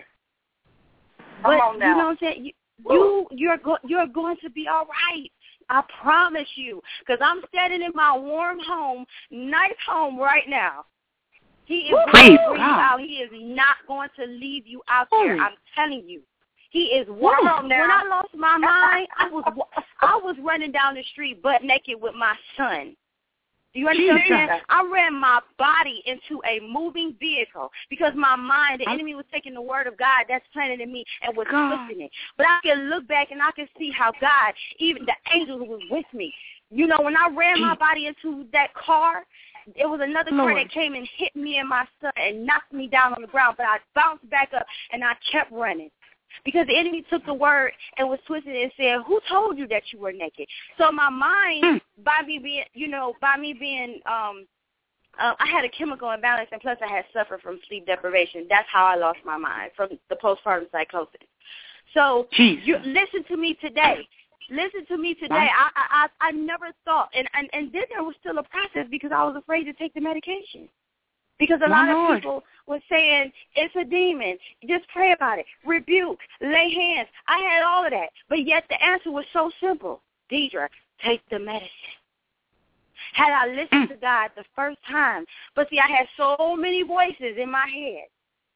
But Come on now. You know what I'm saying? You, You you're go, you're going to be all right. I promise you, because I'm standing in my warm home, nice home right now. He is going to bring you out. He is not going to leave you out there. I'm telling you, he is. When I lost my mind, I was I was running down the street butt naked with my son. Do you understand what I'm saying? I ran my body into a moving vehicle because my mind, the enemy was taking the word of God that's planted in me and was twisting it. But I can look back and I can see how God, even the angels was with me. You know, when I ran my body into that car it was another Lord. car that came and hit me and my son and knocked me down on the ground, but I bounced back up and I kept running. Because the enemy took the word and was twisted and said, who told you that you were naked? So my mind, mm. by me being, you know, by me being, um, uh, I had a chemical imbalance, and plus I had suffered from sleep deprivation. That's how I lost my mind, from the postpartum psychosis. So you, listen to me today. Listen to me today. I, I I never thought, and, and, and then there was still a process because I was afraid to take the medication. Because a my lot Lord. of people were saying, it's a demon. Just pray about it. Rebuke. Lay hands. I had all of that. But yet the answer was so simple. Deidre, take the medicine. Had I listened to God the first time, but see, I had so many voices in my head.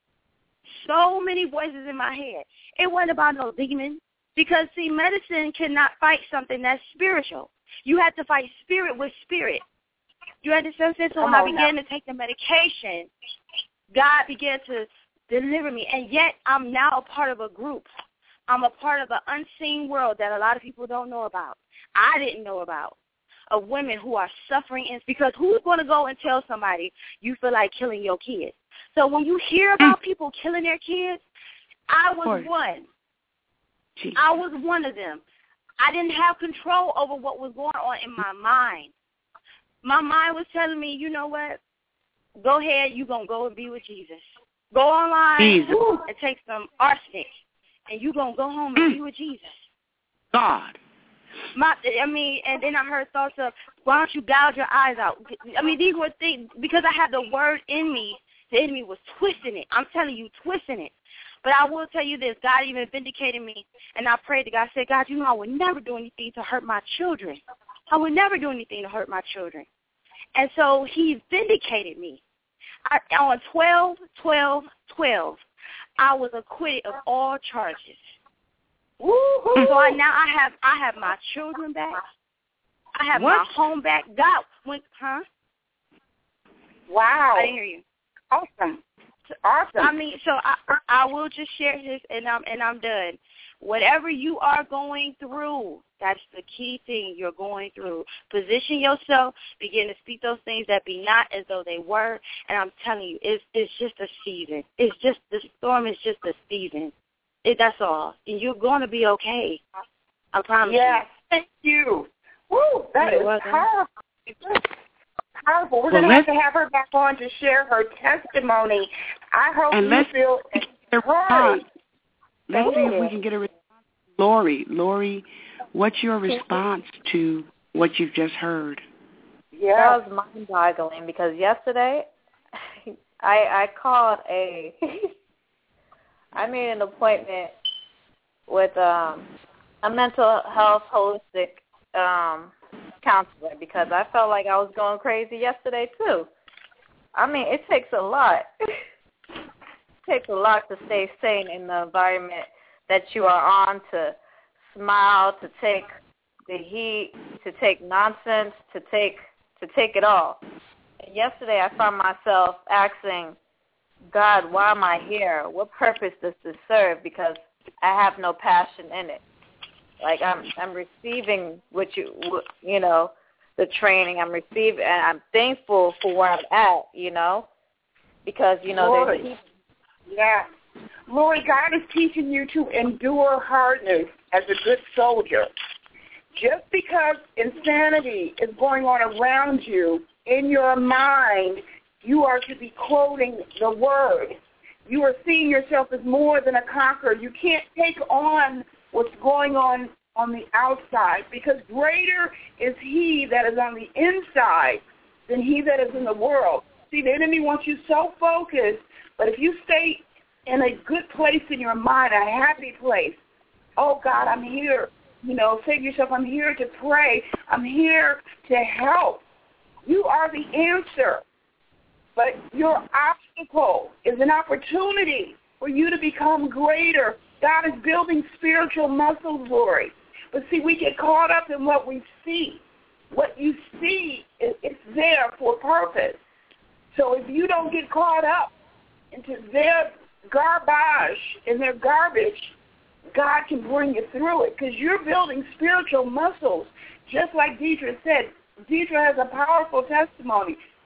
So many voices in my head. It wasn't about no demon. Because, see, medicine cannot fight something that's spiritual. You have to fight spirit with spirit. You understand? So when I began to take the medication, God began to deliver me. And yet I'm now a part of a group. I'm a part of an unseen world that a lot of people don't know about. I didn't know about. Of women who are suffering. Because who's going to go and tell somebody you feel like killing your kids? So when you hear about people killing their kids, I was one. Jesus. I was one of them. I didn't have control over what was going on in my mind. My mind was telling me, you know what? Go ahead, you're going to go and be with Jesus. Go online Jesus. and take some arsenic, and you're going to go home and mm. be with Jesus. God. My, I mean, and then I heard thoughts of, why don't you gouge your eyes out? I mean, these were things, because I had the word in me, the enemy was twisting it. I'm telling you, twisting it. But I will tell you this, God even vindicated me, and I prayed to God. I said, God, you know, I would never do anything to hurt my children. I would never do anything to hurt my children. And so he vindicated me. I, on twelve twelve twelve, I was acquitted of all charges. Woo-hoo. So I, now I have I have my children back. I have what? my home back. God went, huh? Wow. I didn't hear you. Awesome. Awesome. I mean, so I I will just share this, and I'm and I'm done. Whatever you are going through, that's the key thing you're going through. Position yourself, begin to speak those things that be not as though they were, and I'm telling you, it's it's just a season. It's just, the storm is just a season. It, that's all. And you're going to be okay. I promise yes. you. Thank you. Woo, that you're is welcome. powerful. Powerful. We're well, going to have to have her back on to share her testimony. I hope and you feel encouraged. Let's see if we can get a response. Lori, Lori, what's your response to what you've just heard? Yeah. That was mind-boggling because yesterday I I called a I made an appointment with um, a mental health holistic um, counselor because I felt like I was going crazy yesterday too. I mean, it takes a lot. It takes a lot to stay sane in the environment that you are on, to smile, to take the heat, to take nonsense, to take to take it all. And yesterday I found myself asking God, why am I here? What purpose does this serve? Because I have no passion in it. Like I'm I'm receiving what you you know, the training I'm receiving, and I'm thankful for where I'm at, you know, because, you know, Lord. there's Yeah. Lord, God is teaching you to endure hardness as a good soldier. Just because insanity is going on around you, in your mind, you are to be quoting the word. You are seeing yourself as more than a conqueror. You can't take on what's going on on the outside, because greater is he that is on the inside than he that is in the world. See, the enemy wants you so focused, but if you stay in a good place in your mind, a happy place, oh, God, I'm here. You know, say to yourself, I'm here to pray. I'm here to help. You are the answer. But your obstacle is an opportunity for you to become greater. God is building spiritual muscles, Lori. But see, we get caught up in what we see. What you see, it's there for purpose. So if you don't get caught up into their garbage and their garbage, God can bring you through it, because you're building spiritual muscles. Just like Deidre said, Deidre has a powerful testimony.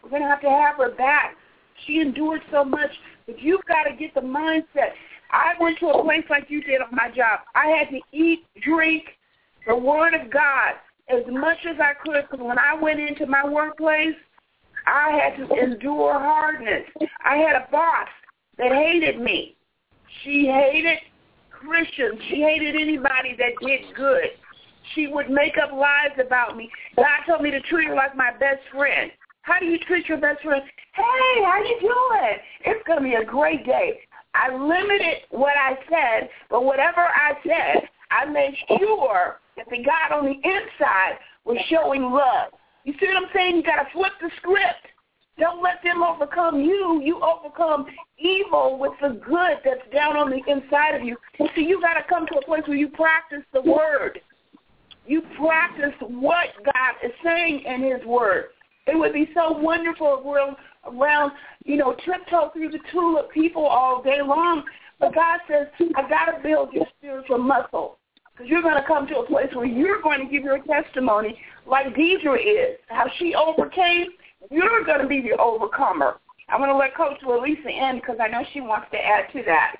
We're going to have to have her back. She endured so much, but you've got to get the mindset. I went to a place like you did on my job. I had to eat, drink the Word of God as much as I could, because when I went into my workplace, I had to endure hardness. I had a boss that hated me. She hated Christians. She hated anybody that did good. She would make up lies about me. God told me to treat her like my best friend. How do you treat your best friend? Hey, how you doing? It's going to be a great day. I limited what I said, but whatever I said, I made sure that the God on the inside was showing love. You see what I'm saying? You got to flip the script. Don't let them overcome you. You overcome evil with the good that's down on the inside of you. And so you got to come to a place where you practice the word. You practice what God is saying in his word. It would be so wonderful if we're around, you know, tiptoe through the tulip people all day long. But God says, I got to build your spiritual muscle, because you're going to come to a place where you're going to give your testimony like Deidre is, how she overcame. You're going to be the overcomer. I'm going to let Coach Lalisa in because I know she wants to add to that.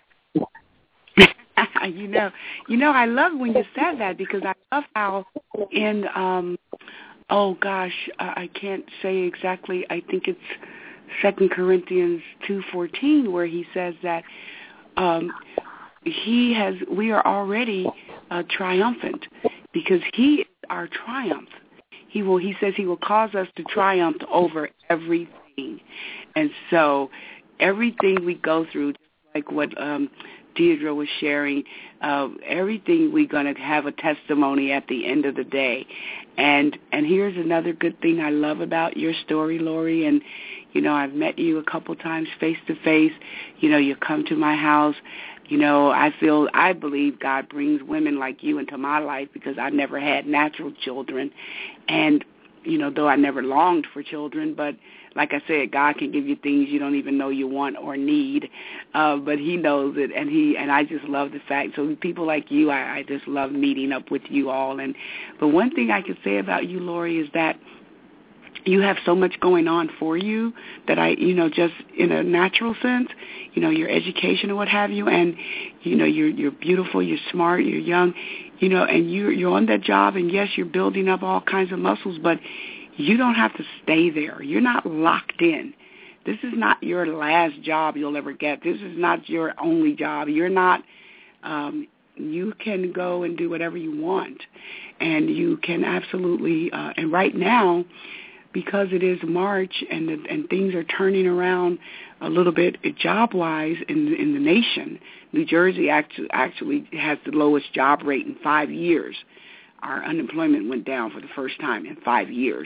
you know, you know, I love when you said that, because I love how in, um, oh gosh, I can't say exactly. I think it's Second Corinthians two fourteen where he says that um, he has. We are already uh, triumphant because he is our triumph. He will. He says he will cause us to triumph over everything, and so everything we go through, just like what um, Deidre was sharing, uh, everything we're going to have a testimony at the end of the day. And and here's another good thing I love about your story, Lori. And, you know, I've met you a couple times face to face. You know, you come to my house. You know, I feel, I believe God brings women like you into my life because I never had natural children. And, you know, though I never longed for children, but like I said, God can give you things you don't even know you want or need, uh, but he knows it, and he and I just love the fact. So people like you, I, I just love meeting up with you all. And but one thing I can say about you, Lori, is that you have so much going on for you that I, you know, just in a natural sense, you know, your education and what have you, and, you know, you're you're beautiful, you're smart, you're young, you know, and you're, you're on that job, and yes, you're building up all kinds of muscles, but you don't have to stay there. You're not locked in. This is not your last job you'll ever get. This is not your only job. You're not, um, you can go and do whatever you want, and you can absolutely, uh, and right now, because it is March and the, and things are turning around a little bit job-wise in, in the nation, New Jersey actually, actually has the lowest job rate in five years. Our unemployment went down for the first time in five years,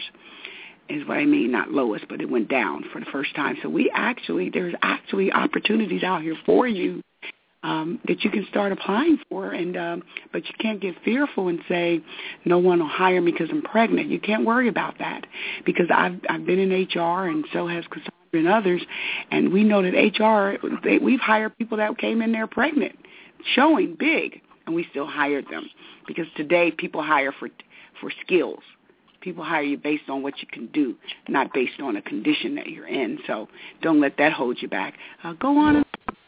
is what I mean, not lowest, but it went down for the first time. So we actually, there's actually opportunities out here for you um, that you can start applying for, and um, but you can't get fearful and say, no one will hire me because I'm pregnant. You can't worry about that, because I've, I've been in H R, and so has Cassandra and others, and we know that H R, they, we've hired people that came in there pregnant, showing big, and we still hired them. Because today people hire for for skills. People hire you based on what you can do, not based on a condition that you're in. So don't let that hold you back. Uh, go on and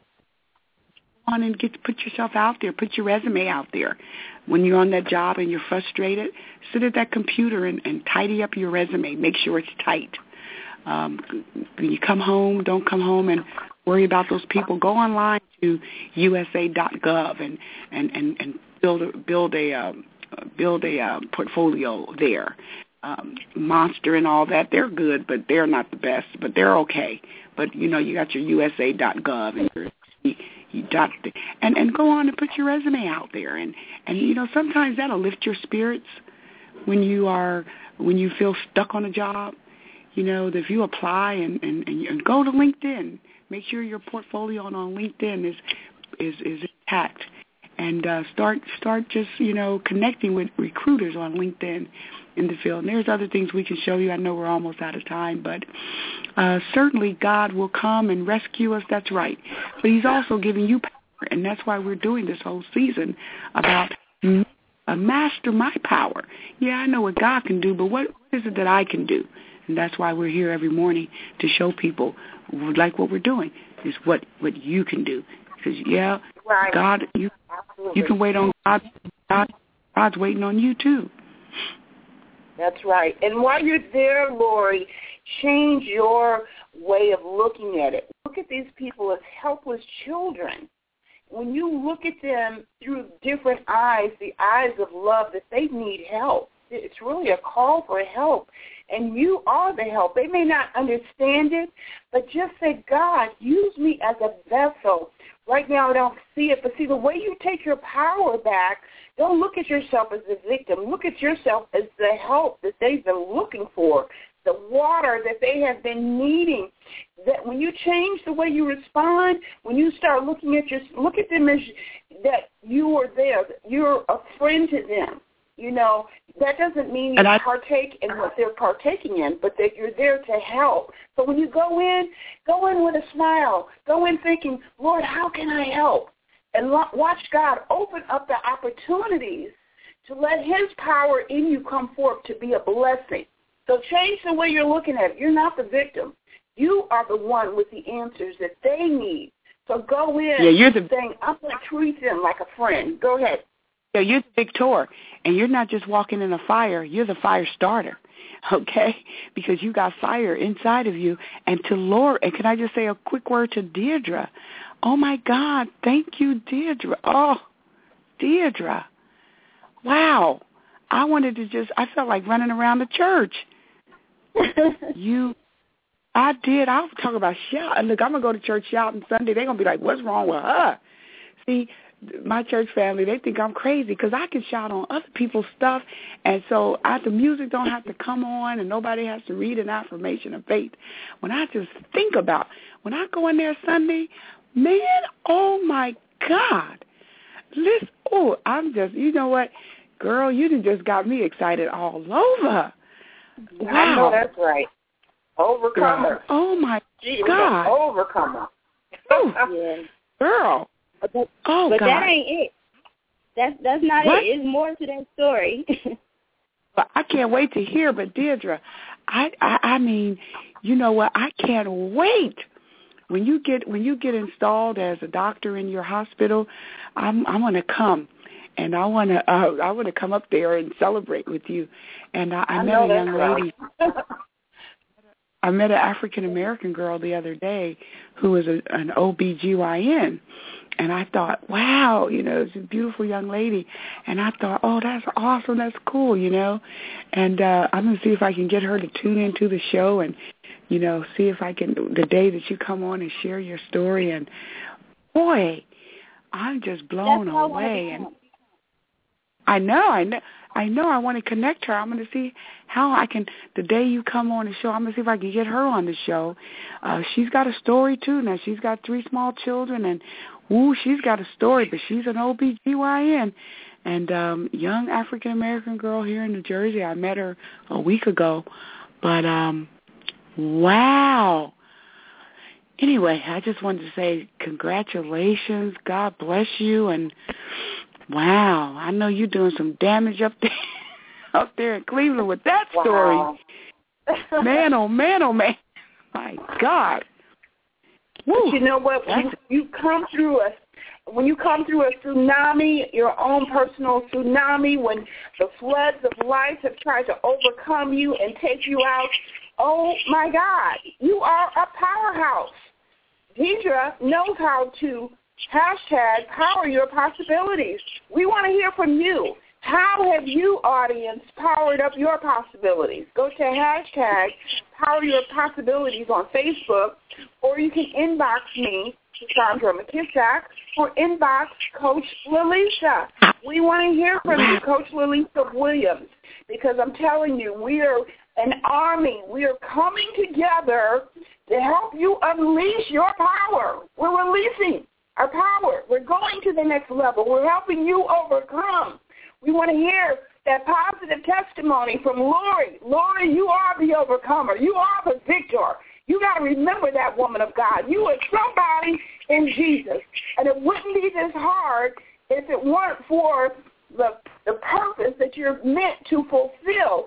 go on and get put yourself out there. Put your resume out there. When you're on that job and you're frustrated, sit at that computer and, and tidy up your resume. Make sure it's tight. Um, when you come home, don't come home and worry about those people. Go online to U S A dot gov and and and, and build a, build a um, build a uh, portfolio there. Um, Monster and all that, they're good, but they're not the best, but they're okay. But you know, you got your U S A dot gov and your you, you dot and and go on and put your resume out there, and and you know, sometimes that'll lift your spirits when you are when you feel stuck on a job. You know, if you apply and, and, and go to LinkedIn, make sure your portfolio on LinkedIn is is, is intact, and uh, start start just you know connecting with recruiters on LinkedIn in the field. And there's other things we can show you. I know we're almost out of time, but uh, certainly God will come and rescue us. That's right. But He's also giving you power, and that's why we're doing this whole season about uh, master my power. Yeah, I know what God can do, but what is it that I can do? And that's why we're here every morning to show people, like what we're doing, is what, what you can do. Because, yeah, right. God, you you can wait on God. God. God's waiting on you, too. That's right. And while you're there, Lori, change your way of looking at it. Look at these people as helpless children. When you look at them through different eyes, the eyes of love, that they need help. It's really a call for help, and you are the help. They may not understand it, but just say, God, use me as a vessel. Right now I don't see it, but see, the way you take your power back, don't look at yourself as the victim. Look at yourself as the help that they've been looking for, the water that they have been needing. That when you change the way you respond, when you start looking at your, look at them as that you are there, you're a friend to them. You know, that doesn't mean you I, partake in what they're partaking in, but that you're there to help. So when you go in, go in with a smile. Go in thinking, Lord, how can I help? And watch God open up the opportunities to let his power in you come forth to be a blessing. So change the way you're looking at it. You're not the victim. You are the one with the answers that they need. So go in yeah, you're the, saying, I'm going to treat them like a friend. Go ahead. Yeah, you're the victor, and you're not just walking in a fire. You're the fire starter, okay? Because you got fire inside of you. And to Laura, and can I just say a quick word to Deirdre? Oh, my God, thank you, Deirdre. Oh, Deirdre. Wow. I wanted to just, I felt like running around the church. you, I did. I was talking about shout. Look, I'm going to go to church shouting Sunday. They're going to be like, what's wrong with her? See, my church family, they think I'm crazy because I can shout on other people's stuff, and so I, the music don't have to come on, and nobody has to read an affirmation of faith. When I just think about, when I go in there Sunday, man, oh, my God. Listen, oh, I'm just, you know what, girl, you done just got me excited all over. Wow. I know that's right. Overcomer. Oh, my Gee, God. Overcomer. Oh, yeah. Girl. But, oh, but God. that ain't it. That's that's not what? it. It's more to that story. But I can't wait to hear. But Deirdre, I, I I mean, you know what? I can't wait when you get when you get installed as a doctor in your hospital. I'm I'm gonna come, and I wanna uh, I wanna come up there and celebrate with you. And I, I, I met know a young lady. Right. I met an African American girl the other day who was a, an O B G Y N. And I thought, wow, you know, it's a beautiful young lady. And I thought, oh, that's awesome. That's cool, you know. And uh, I'm going to see if I can get her to tune into the show and, you know, see if I can, the day that you come on and share your story. And, boy, I'm just blown away. And I know, I know. I know I want to connect her. I'm going to see how I can, the day you come on the show, I'm going to see if I can get her on the show. Uh, she's got a story, too. Now, she's got three small children, and, ooh, she's got a story, but she's an O B G Y N. And um, young African-American girl here in New Jersey. I met her a week ago. But, um, wow. Anyway, I just wanted to say congratulations. God bless you, and wow, I know you're doing some damage up there, up there in Cleveland with that story. Wow. Man, oh man, oh man, my God. But you know what? When you, you come through a when you come through a tsunami, your own personal tsunami, when the floods of life have tried to overcome you and take you out, oh my God, you are a powerhouse. Deidre knows how to hashtag power your possibilities. We want to hear from you. How have you, audience, powered up your possibilities? Go to hashtag power your possibilities on Facebook, or you can inbox me, Sandra McKissack, or inbox Coach Lalisa. We want to hear from you, Coach Lalisa Williams, because I'm telling you, we are an army. We are coming together to help you unleash your power. We're releasing our power. We're going to the next level. We're helping you overcome. We want to hear that positive testimony from Lori. Lori, you are the overcomer. You are the victor. You got to remember that, woman of God. You are somebody in Jesus. And it wouldn't be this hard if it weren't for the, the purpose that you're meant to fulfill.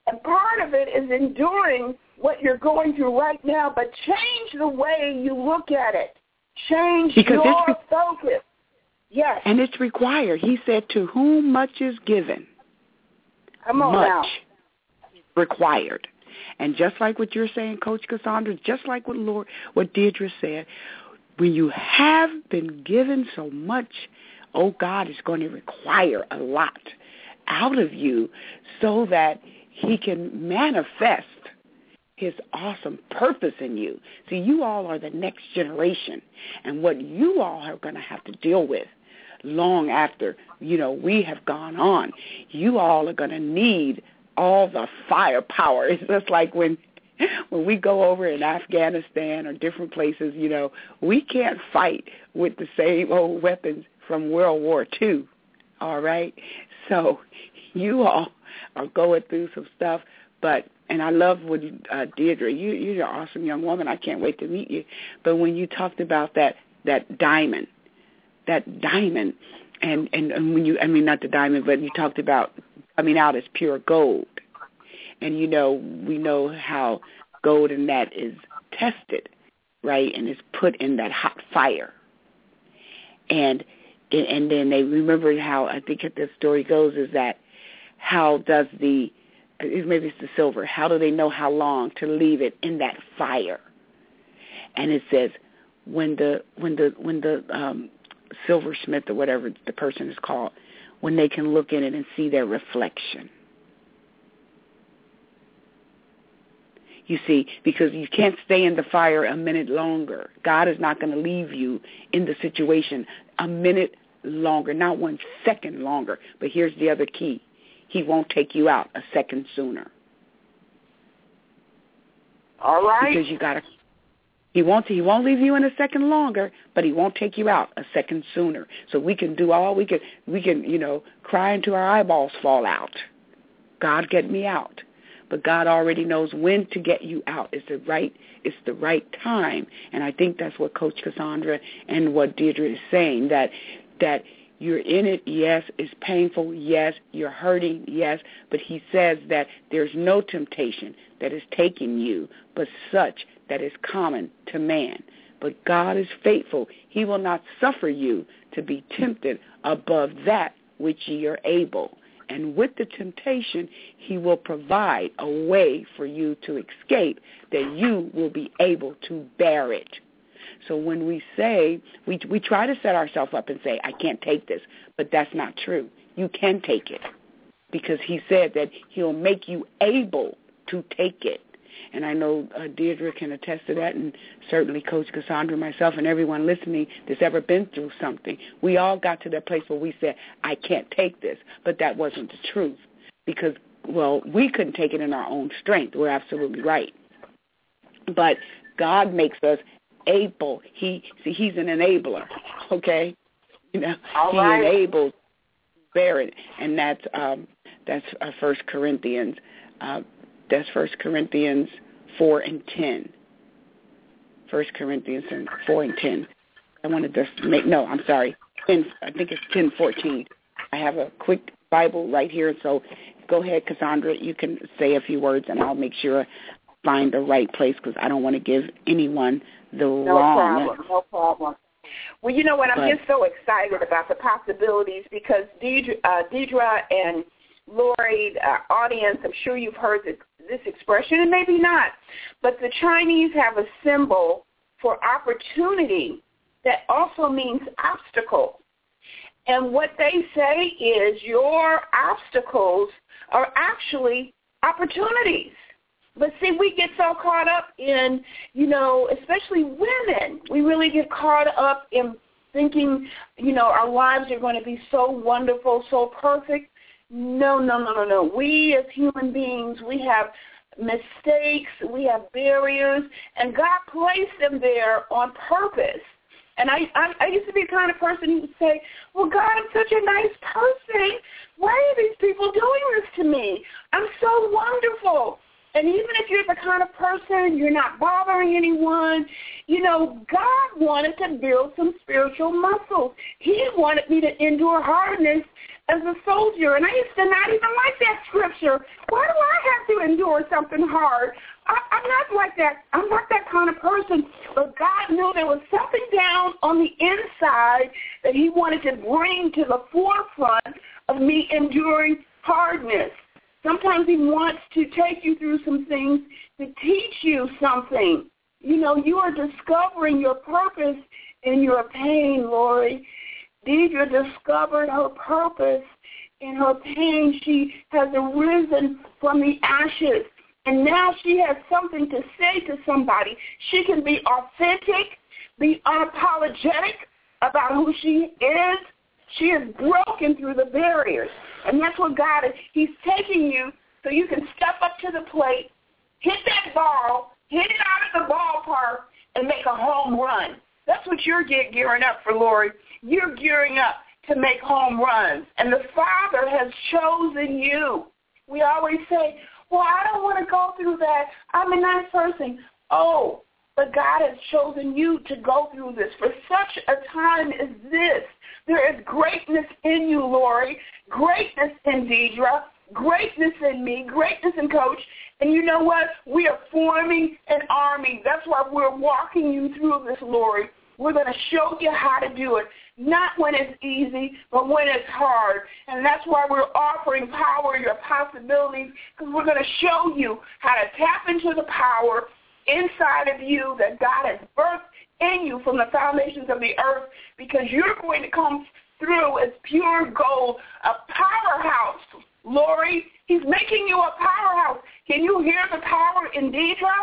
And part of it is enduring what you're going through right now, but change the way you look at it. Change because your it's, focus. Yes. And it's required. He said, to whom much is given, Come on much now. is required. And just like what you're saying, Coach Cassandra, just like what Lord, what Deirdre said, when you have been given so much, oh, God is going to require a lot out of you so that he can manifest his awesome purpose in you. See, you all are the next generation, and what you all are going to have to deal with long after, you know, we have gone on, you all are going to need all the firepower. It's just like when when we go over in Afghanistan or different places, you know, we can't fight with the same old weapons from World War Two, all right? So you all are going through some stuff, but, and I love what you, uh, Deirdre, you, you're an awesome young woman. I can't wait to meet you. But when you talked about that, that diamond, that diamond, and, and, and when you, I mean, not the diamond, but you talked about coming out as pure gold. And, you know, we know how gold in that is tested, right, and is put in that hot fire. And and then they remember how, I think the story goes is that how does the, maybe it's the silver, how do they know how long to leave it in that fire? And it says when the, when the, when the um, silversmith or whatever the person is called, when they can look in it and see their reflection. You see, because you can't stay in the fire a minute longer. God is not going to leave you in the situation a minute longer, not one second longer. But here's the other key. He won't take you out a second sooner. All right. Because you got to, he won't, he won't leave you in a second longer, but he won't take you out a second sooner. So we can do all, we can, we can, you know, cry until our eyeballs fall out. God, get me out. But God already knows when to get you out. It's the right, it's the right time. And I think that's what Coach Cassandra and what Deirdre is saying, that that you're in it, yes, it's painful, yes, you're hurting, yes, but he says that there's no temptation that is taking you, but such that is common to man. But God is faithful. He will not suffer you to be tempted above that which ye are able. And with the temptation, he will provide a way for you to escape that you will be able to bear it. So when we say, we we try to set ourselves up and say, I can't take this, but that's not true. You can take it because he said that he'll make you able to take it. And I know uh, Deirdre can attest to that, and certainly Coach Cassandra, myself, and everyone listening that's ever been through something. We all got to that place where we said, I can't take this, but that wasn't the truth because, well, we couldn't take it in our own strength. We're absolutely right. But God makes us able. He see, he's an enabler, okay? You know, all he right. enables bear it, and that's um, that's uh, First Corinthians. Uh, That's First Corinthians four and ten. First Corinthians four and ten. I wanted to make no. I'm sorry. ten, I think it's ten fourteen. I have a quick Bible right here, so go ahead, Cassandra. You can say a few words, and I'll make sure I find the right place because I don't want to give anyone the no wrong. No problem. No problem. Well, you know what? I'm but, just so excited about the possibilities because Deidre, uh, Deidre and Lori, uh, audience, I'm sure you've heard this, this expression, and maybe not, but the Chinese have a symbol for opportunity that also means obstacle. And what they say is your obstacles are actually opportunities. But see, we get so caught up in, you know, especially women, we really get caught up in thinking, you know, our lives are going to be so wonderful, so perfect. No, no, no, no, no. We as human beings, we have mistakes, we have barriers, and God placed them there on purpose. And I, I, I used to be the kind of person who would say, well, God, I'm such a nice person. Why are these people doing this to me? I'm so wonderful. And even if you're the kind of person, you're not bothering anyone, you know, God wanted to build some spiritual muscles. He wanted me to endure hardness as a soldier, and I used to not even like that scripture. Why do I have to endure something hard? I, I'm not like that. I'm not that kind of person. But God knew there was something down on the inside that he wanted to bring to the forefront of me enduring hardness. Sometimes he wants to take you through some things to teach you something. You know, you are discovering your purpose in your pain, Lori. Deidre discovered her purpose in her pain. She has arisen from the ashes, and now she has something to say to somebody. She can be authentic, be unapologetic about who she is. She is broken through the barriers, and that's what God is. He's taking you so you can step up to the plate, hit that ball, hit it out of the ballpark, and make a home run. That's what you're ge- gearing up for, Lori. You're gearing up to make home runs, and the Father has chosen you. We always say, well, I don't want to go through that. I'm a nice person. Oh, but God has chosen you to go through this for such a time as this. There is greatness in you, Lori, greatness in Deidre, greatness in me, greatness in Coach. And you know what? We are forming an army. That's why we're walking you through this, Lori. We're going to show you how to do it, not when it's easy, but when it's hard. And that's why we're offering Power Your Possibilities, because we're going to show you how to tap into the power inside of you that God has birthed in you from the foundations of the earth, because you're going to come through as pure gold, a powerhouse. Lori, he's making you a powerhouse. Can you hear the power in Deidre?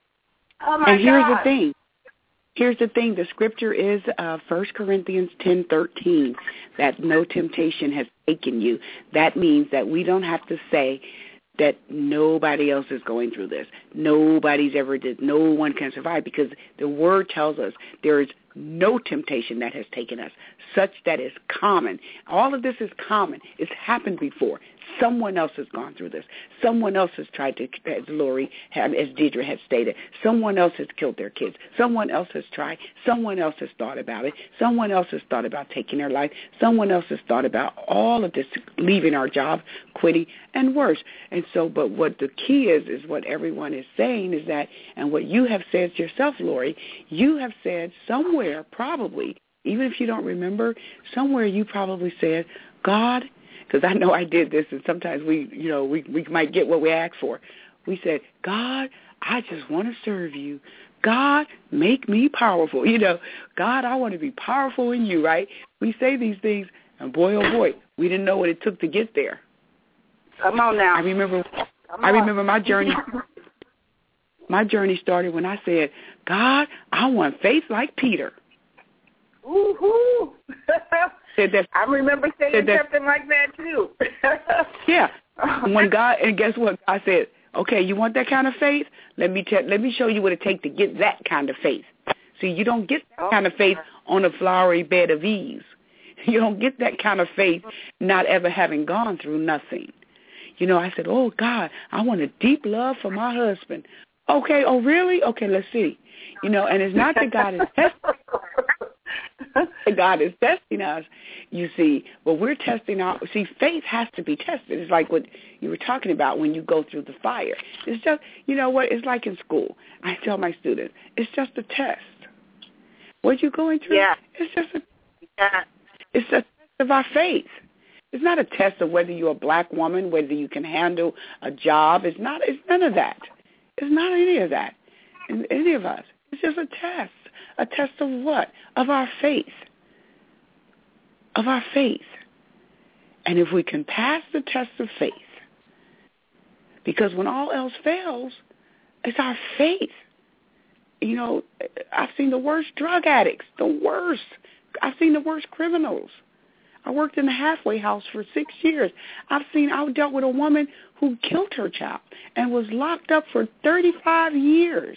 Oh, my God. And here's the thing. Here's the thing. The scripture is uh, First Corinthians ten thirteen, that no temptation has taken you. That means that we don't have to say that nobody else is going through this. Nobody's ever did. No one can survive, because the word tells us there is no temptation that has taken us, such that is common. All of this is common. It's happened before. Someone else has gone through this. Someone else has tried to, as Lori, as Deidre had stated, someone else has killed their kids. Someone else has tried. Someone else has thought about it. Someone else has thought about taking their life. Someone else has thought about all of this, leaving our job, quitting, and worse. And so, but what the key is, is what everyone is saying is that, and what you have said yourself, Lori, you have said somewhere, probably, even if you don't remember, somewhere you probably said, God, because I know I did this, and sometimes we, you know, we, we might get what we ask for. We said, God, I just want to serve you. God, make me powerful. You know, God, I want to be powerful in you, right? We say these things, and boy, oh boy, we didn't know what it took to get there. Come on now. I remember, Come I on. remember my journey. My journey started when I said, God, I want faith like Peter. Woo-hoo. That, I remember saying that, something like that, too. Yeah. When God, and guess what? I said, okay, you want that kind of faith? Let me tell, let me show you what it takes to get that kind of faith. See, you don't get that kind of faith on a flowery bed of ease. You don't get that kind of faith not ever having gone through nothing. You know, I said, oh, God, I want a deep love for my husband. Okay, oh, really? Okay, let's see. You know, and it's not that God is testing. God is testing us, you see, but we're testing our, see, faith has to be tested. It's like what you were talking about when you go through the fire. It's just, you know what, it's like in school. I tell my students, it's just a test. What you're going through, yeah. it's just a, yeah. it's a test of our faith. It's not a test of whether you're a black woman, whether you can handle a job. It's not, it's none of that. It's not any of that in any of us. It's just a test. A test of what? Of our faith. Of our faith. And if we can pass the test of faith, because when all else fails, it's our faith. You know, I've seen the worst drug addicts, the worst. I've seen the worst criminals. I worked in a halfway house for six years. I've seen, I dealt with a woman who killed her child and was locked up for thirty-five years.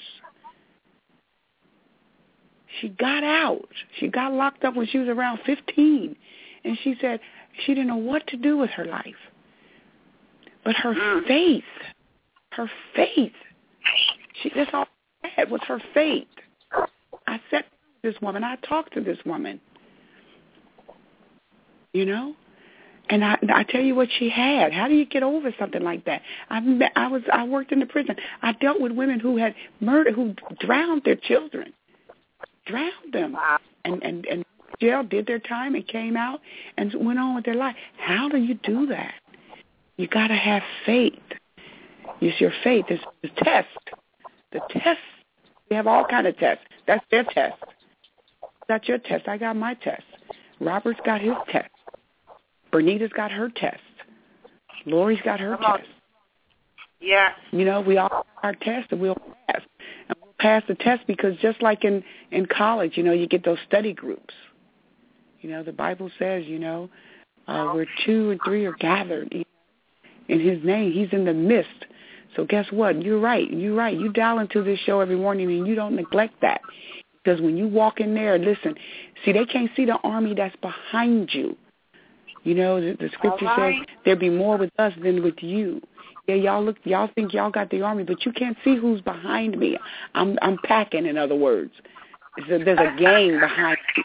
She got out. She got locked up when she was around fifteen. And she said she didn't know what to do with her life. But her mm. faith, her faith, she, that's all she had was her faith. I sat with this woman. I talked to this woman. You know? And I, I tell you what she had. How do you get over something like that? I met, I was I worked in the prison. I dealt with women who had murdered, who drowned their children, drowned them, and and and jail, did their time, and came out and went on with their life. How do you do that? You got to have faith. It's your faith. It's the test. The test. We have all kind of tests. That's their test. That's your test. I got my test. Robert's got his test. Bernita's got her test. Lori's got her Come test. On. Yeah. You know, we all have our test, and we'll pass. And we'll pass the test because just like in, in college, you know, you get those study groups. You know, the Bible says, you know, uh, where two or three are gathered in his name, he's in the midst. So guess what? You're right. You're right. You dial into this show every morning, and you don't neglect that. Because when you walk in there, listen, see, they can't see the army that's behind you. You know, the, the scripture right. says there'll be more with us than with you. Yeah, y'all look, y'all think y'all got the army, but you can't see who's behind me. I'm, I'm packing. In other words, a, there's a gang behind me.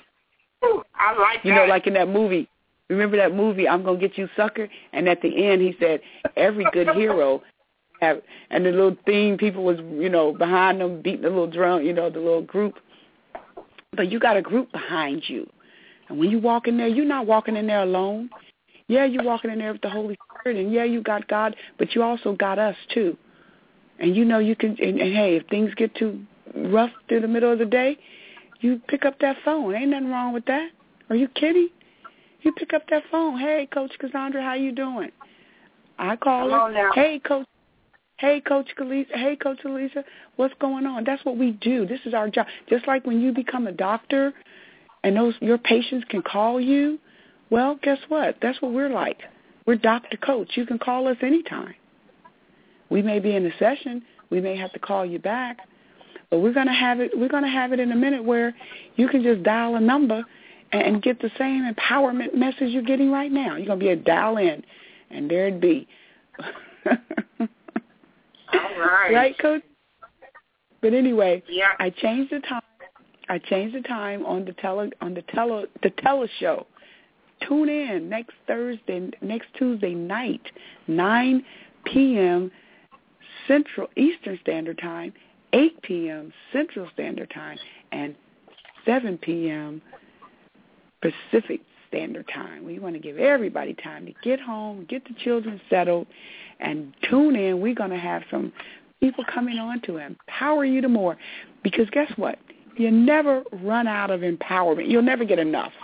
I like that. You know, like in that movie. Remember that movie, I'm Gonna Get You, Sucker? And at the end, he said, every good hero have, and the little theme people was, you know, behind them beating the little drum, you know, the little group. But you got a group behind you. And when you walk in there, you're not walking in there alone. Yeah, you're walking in there with the Holy Spirit, and yeah, you got God, but you also got us too. And you know you can, and, and hey, if things get too rough through the middle of the day, you pick up that phone. Ain't nothing wrong with that. Are you kidding? You pick up that phone. Hey, Coach Cassandra, how you doing? I call Come her. Hey, Coach. Hey, Coach Kalisa. Hey, Coach Elisa. What's going on? That's what we do. This is our job. Just like when you become a doctor, and those your patients can call you. Well, guess what? That's what we're like. We're Doctor Coach. You can call us anytime. We may be in a session. We may have to call you back, but we're gonna have it. We're gonna have it in a minute where you can just dial a number and get the same empowerment message you're getting right now. You're going to be a dial in, and there it be. All right. Right, Coach? But anyway, yeah. I changed the time. I changed the time on the tele on the tele the tele show. Tune in next Thursday, next Tuesday night, nine p.m. Central Eastern Standard Time, eight p.m. Central Standard Time, and seven p.m. Pacific Standard Time. We want to give everybody time to get home, get the children settled, and tune in. We're going to have some people coming on to empower you to more. Because guess what? You never run out of empowerment. You'll never get enough.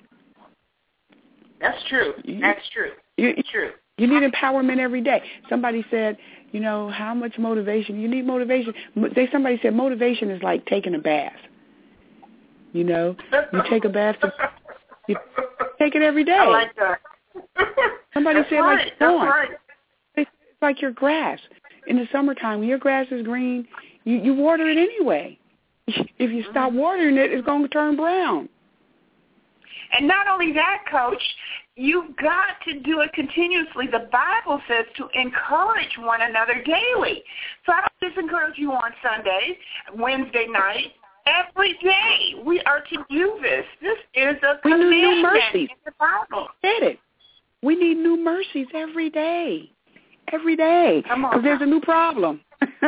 That's true. That's true. You, true. You need empowerment every day. Somebody said, you know, how much motivation? You need motivation. They Somebody said motivation is like taking a bath. You know, you take a bath to You take it every day. I like that. Somebody That's said right. like corn. That's right. It's like your grass. In the summertime, when your grass is green, you, you water it anyway. If you stop watering it, it's going to turn brown. And not only that, Coach, you've got to do it continuously. The Bible says to encourage one another daily. So I don't just encourage you on Sundays, Wednesday night. Every day we are to do this. This is a we commandment need new mercies. in the Bible. Said it. We need new mercies every day. Every day. Because there's a new problem.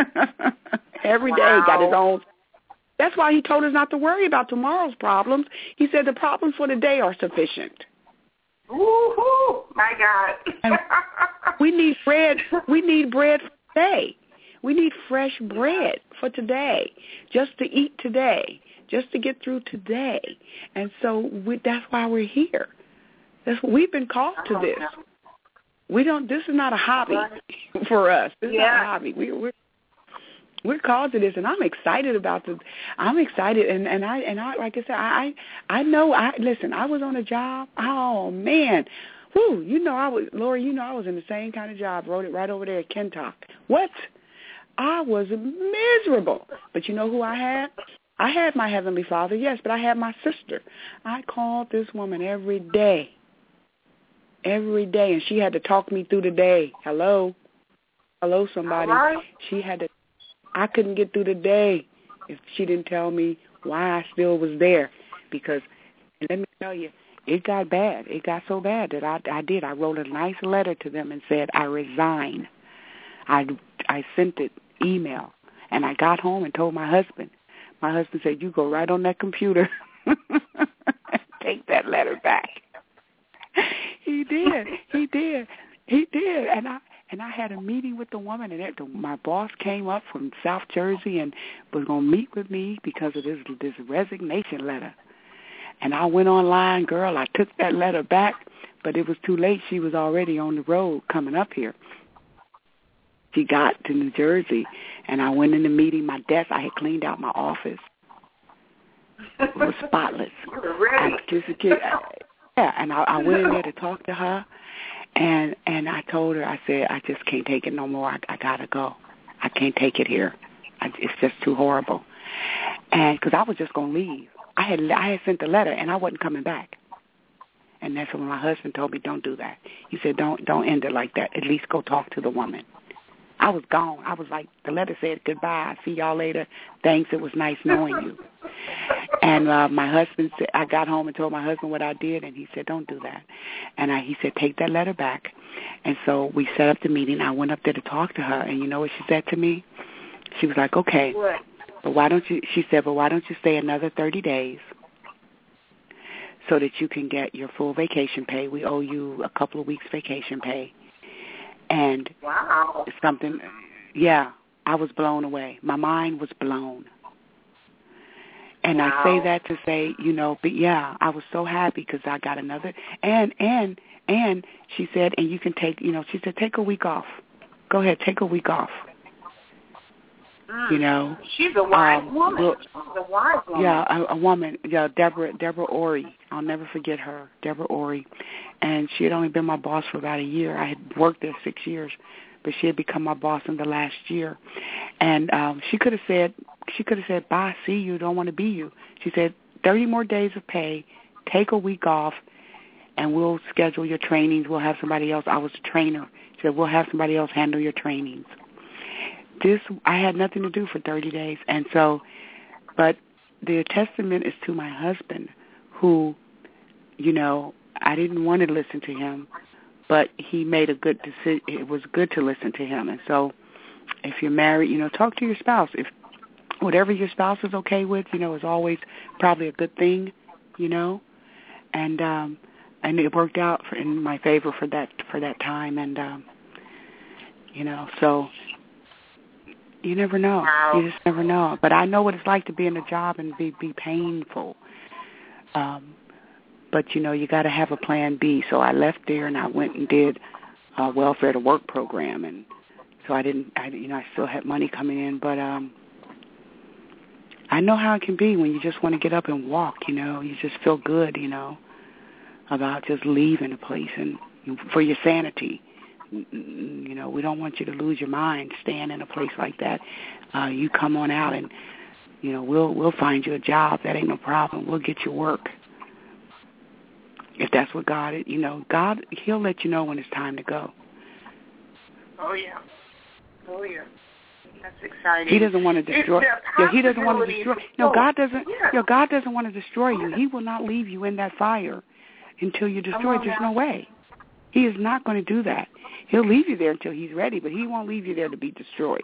Every day wow. got its own. That's why he told us not to worry about tomorrow's problems. He said the problems for the day are sufficient. Woo-hoo, my God. And we need bread. We need bread for today. We need fresh bread for today, just to eat today, just to get through today. And so we, that's why we're here. That's we've been called to this. We don't. This is not a hobby for us. This is yeah. not a hobby. We, we're we're called to this, and I'm excited about this. I'm excited, and, and I and I like I said, I I know. I listen. I was on a job. Oh man, whoo! You know I was, Lori. You know I was in the same kind of job. Wrote it right over there at Kentuck. What? I was miserable. But you know who I had? I had my Heavenly Father, yes, but I had my sister. I called this woman every day, every day, and she had to talk me through the day. Hello? Hello, somebody. Right. She had to, I couldn't get through the day if she didn't tell me why I still was there. Because, and let me tell you, it got bad. It got so bad that I, I did. I wrote a nice letter to them and said, I resign. I, I sent it email, and I got home and told my husband. My husband said, you go right on that computer and take that letter back. He did. He did. He did. And I and I had a meeting with the woman, and it, my boss came up from South Jersey and was going to meet with me because of this this resignation letter. And I went online, girl. I took that letter back, but it was too late. She was already on the road coming up here. She got to New Jersey, and I went in the meeting. My desk, I had cleaned out my office. It was spotless. I just a kid. Yeah, and I, I went in there to talk to her, and and I told her, I said, I just can't take it no more. I, I gotta go. I can't take it here. I, it's just too horrible. And because I was just gonna leave, I had I had sent the letter, and I wasn't coming back. And that's when my husband told me, don't do that. He said, don't don't end it like that. At least go talk to the woman. I was gone. I was like, the letter said goodbye. See y'all later. Thanks. It was nice knowing you. And uh, my husband said, I got home and told my husband what I did, and he said, don't do that. And I, he said, take that letter back. And so we set up the meeting. I went up there to talk to her, and you know what she said to me? She was like, okay, what? but why don't you, she said, but why don't you stay another thirty days so that you can get your full vacation pay? We owe you a couple of weeks vacation pay. And wow. something, yeah, I was blown away. My mind was blown. And wow. I say that to say, you know, but yeah, I was so happy because I got another. And, and, and she said, and you can take, you know, she said, take a week off. Go ahead, take a week off. Mm. You know. She's a wise um, woman. Well, She's a wise woman. Yeah, a, a woman, yeah, Deborah, Deborah Ori. I'll never forget her, Deborah Ori. And she had only been my boss for about a year. I had worked there six years, but she had become my boss in the last year. And um, she could have said, she could have said, bye, see you, don't want to be you. She said, thirty more days of pay, take a week off, and we'll schedule your trainings. We'll have somebody else. I was a trainer. She said, we'll have somebody else handle your trainings. This, I had nothing to do for thirty days. And so, but the testament is to my husband who, you know, I didn't want to listen to him, but he made a good decision. It was good to listen to him. And so if you're married, you know, talk to your spouse. If whatever your spouse is okay with, you know, is always probably a good thing, you know. And um, and it worked out for, in my favor for that for that time. And, um, you know, so you never know. Wow. You just never know. But I know what it's like to be in a job and be, be painful. Um But, you know, you got to have a plan B. So I left there and I went and did a welfare to work program. And so I didn't, I, you know, I still had money coming in. But um, I know how it can be when you just want to get up and walk, you know. You just feel good, you know, about just leaving a place and for your sanity. You know, we don't want you to lose your mind staying in a place like that. Uh, you come on out and, you know, we'll we'll find you a job. That ain't no problem. We'll get you work. If that's what God, you know, God, He'll let you know when it's time to go. Oh, yeah. Oh, yeah. That's exciting. He doesn't want to destroy. Yeah, He doesn't want to destroy. No, God doesn't. Yeah. You know, God doesn't want to destroy you. He will not leave you in that fire until you're destroyed. There's no way. He is not going to do that. He'll leave you there until He's ready, but He won't leave you there to be destroyed.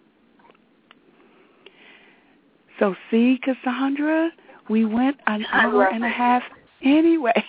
So, see, Cassandra, we went an hour and a half anyway.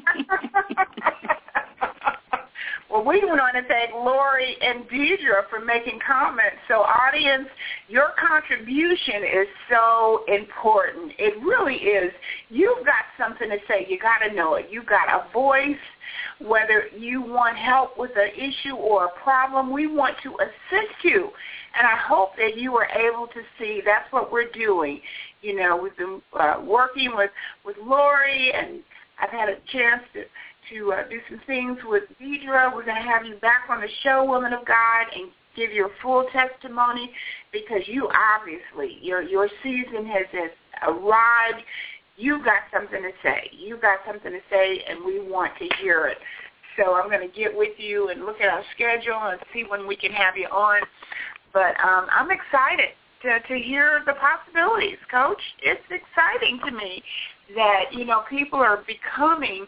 Well, we want to thank Lori and Deidre for making comments. So, audience, your contribution is so important. It really is. You've got something to say. You got to know it. You've got a voice. Whether you want help with an issue or a problem, we want to assist you. And I hope that you were able to see that's what we're doing. You know, we've been uh, working with, with Lori, and I've had a chance to, to uh, do some things with Deidre. We're going to have you back on the show, Woman of God, and give your full testimony because you obviously, your your season has, has arrived. You've got something to say. You've got something to say, and we want to hear it. So I'm going to get with you and look at our schedule and see when we can have you on. But um, I'm excited to, to hear the possibilities, Coach. It's exciting to me that, you know, people are becoming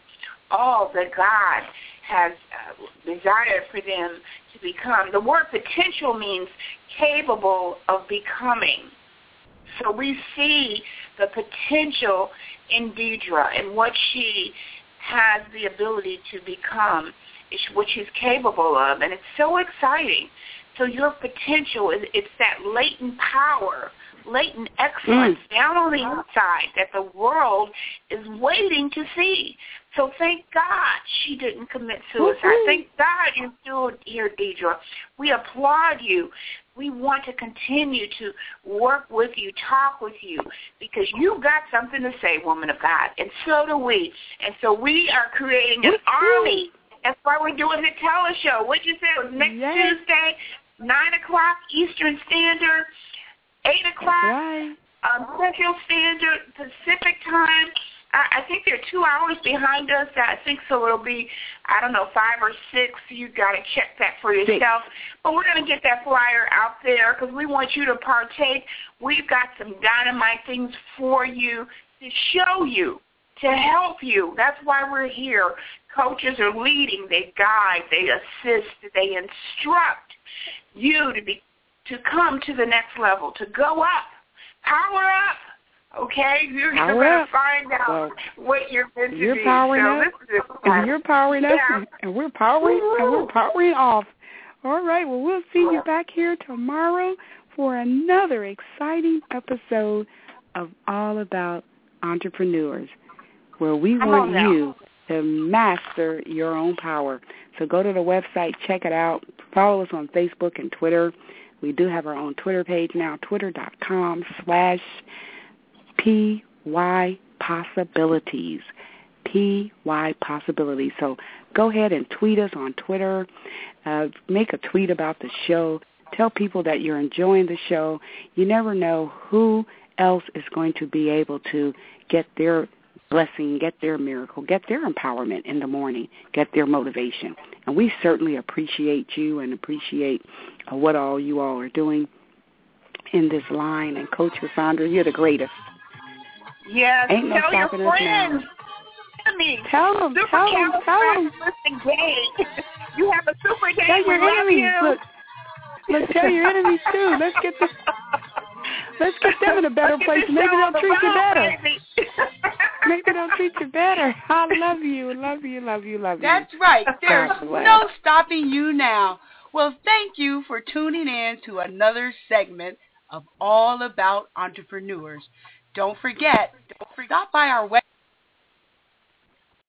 all that God has uh, desired for them to become. The word potential means capable of becoming. So we see the potential in Deidre and what she has the ability to become, what she's capable of, and it's so exciting. So your potential, is it's that latent power, latent excellence mm. down on the inside that the world is waiting to see. So thank God she didn't commit suicide. Mm-hmm. Thank God you're still here, Deidre. We applaud you. We want to continue to work with you, talk with you, because you got something to say, woman of God, and so do we. And so we are creating an mm-hmm. army. That's why we're doing the teleshow. What'd you say? It was next yes. Tuesday, nine o'clock Eastern Standard, eight o'clock right. um, Central Standard, Pacific Time. I, I think they're two hours behind us. I think so it'll be, I don't know, five or six. You got to check that for yourself. Six. But we're going to get that flyer out there because we want you to partake. We've got some dynamite things for you to show you, to help you. That's why we're here. Coaches are leading. They guide. They assist. They instruct you to be to come to the next level, to go up, power up. Okay, you're going to find out well, what you're meant to you're be. Powering so up, this is and you're powering up, yeah. and we're powering, and we're powering off. All right. Well, we'll see you back here tomorrow for another exciting episode of All About Entrepreneurs, where we want you to master your own power. So go to the website, check it out. Follow us on Facebook and Twitter. We do have our own Twitter page now, twitter.com slash P Y Possibilities. P Y Possibilities. So go ahead and tweet us on Twitter. Uh, make a tweet about the show. Tell people that you're enjoying the show. You never know who else is going to be able to get their blessing, get their miracle, get their empowerment in the morning, get their motivation. And we certainly appreciate you and appreciate uh, what all you all are doing in this line. And Coach Cassandra, you're the greatest. Yes, Ain't no tell your stopping us friends. now. Me. Tell them, super tell them, tell them. Day. You have a super day. Tell your we enemies. Love you. Look, let's tell your enemies too. Let's get this. Let's get them in a better let's place. Maybe they'll treat you better. Maybe they'll treat you better. I love you, love you, love you, love you. That's right. There's no stopping you now. Well, thank you for tuning in to another segment of All About Entrepreneurs. Don't forget, don't forget, stop by our website.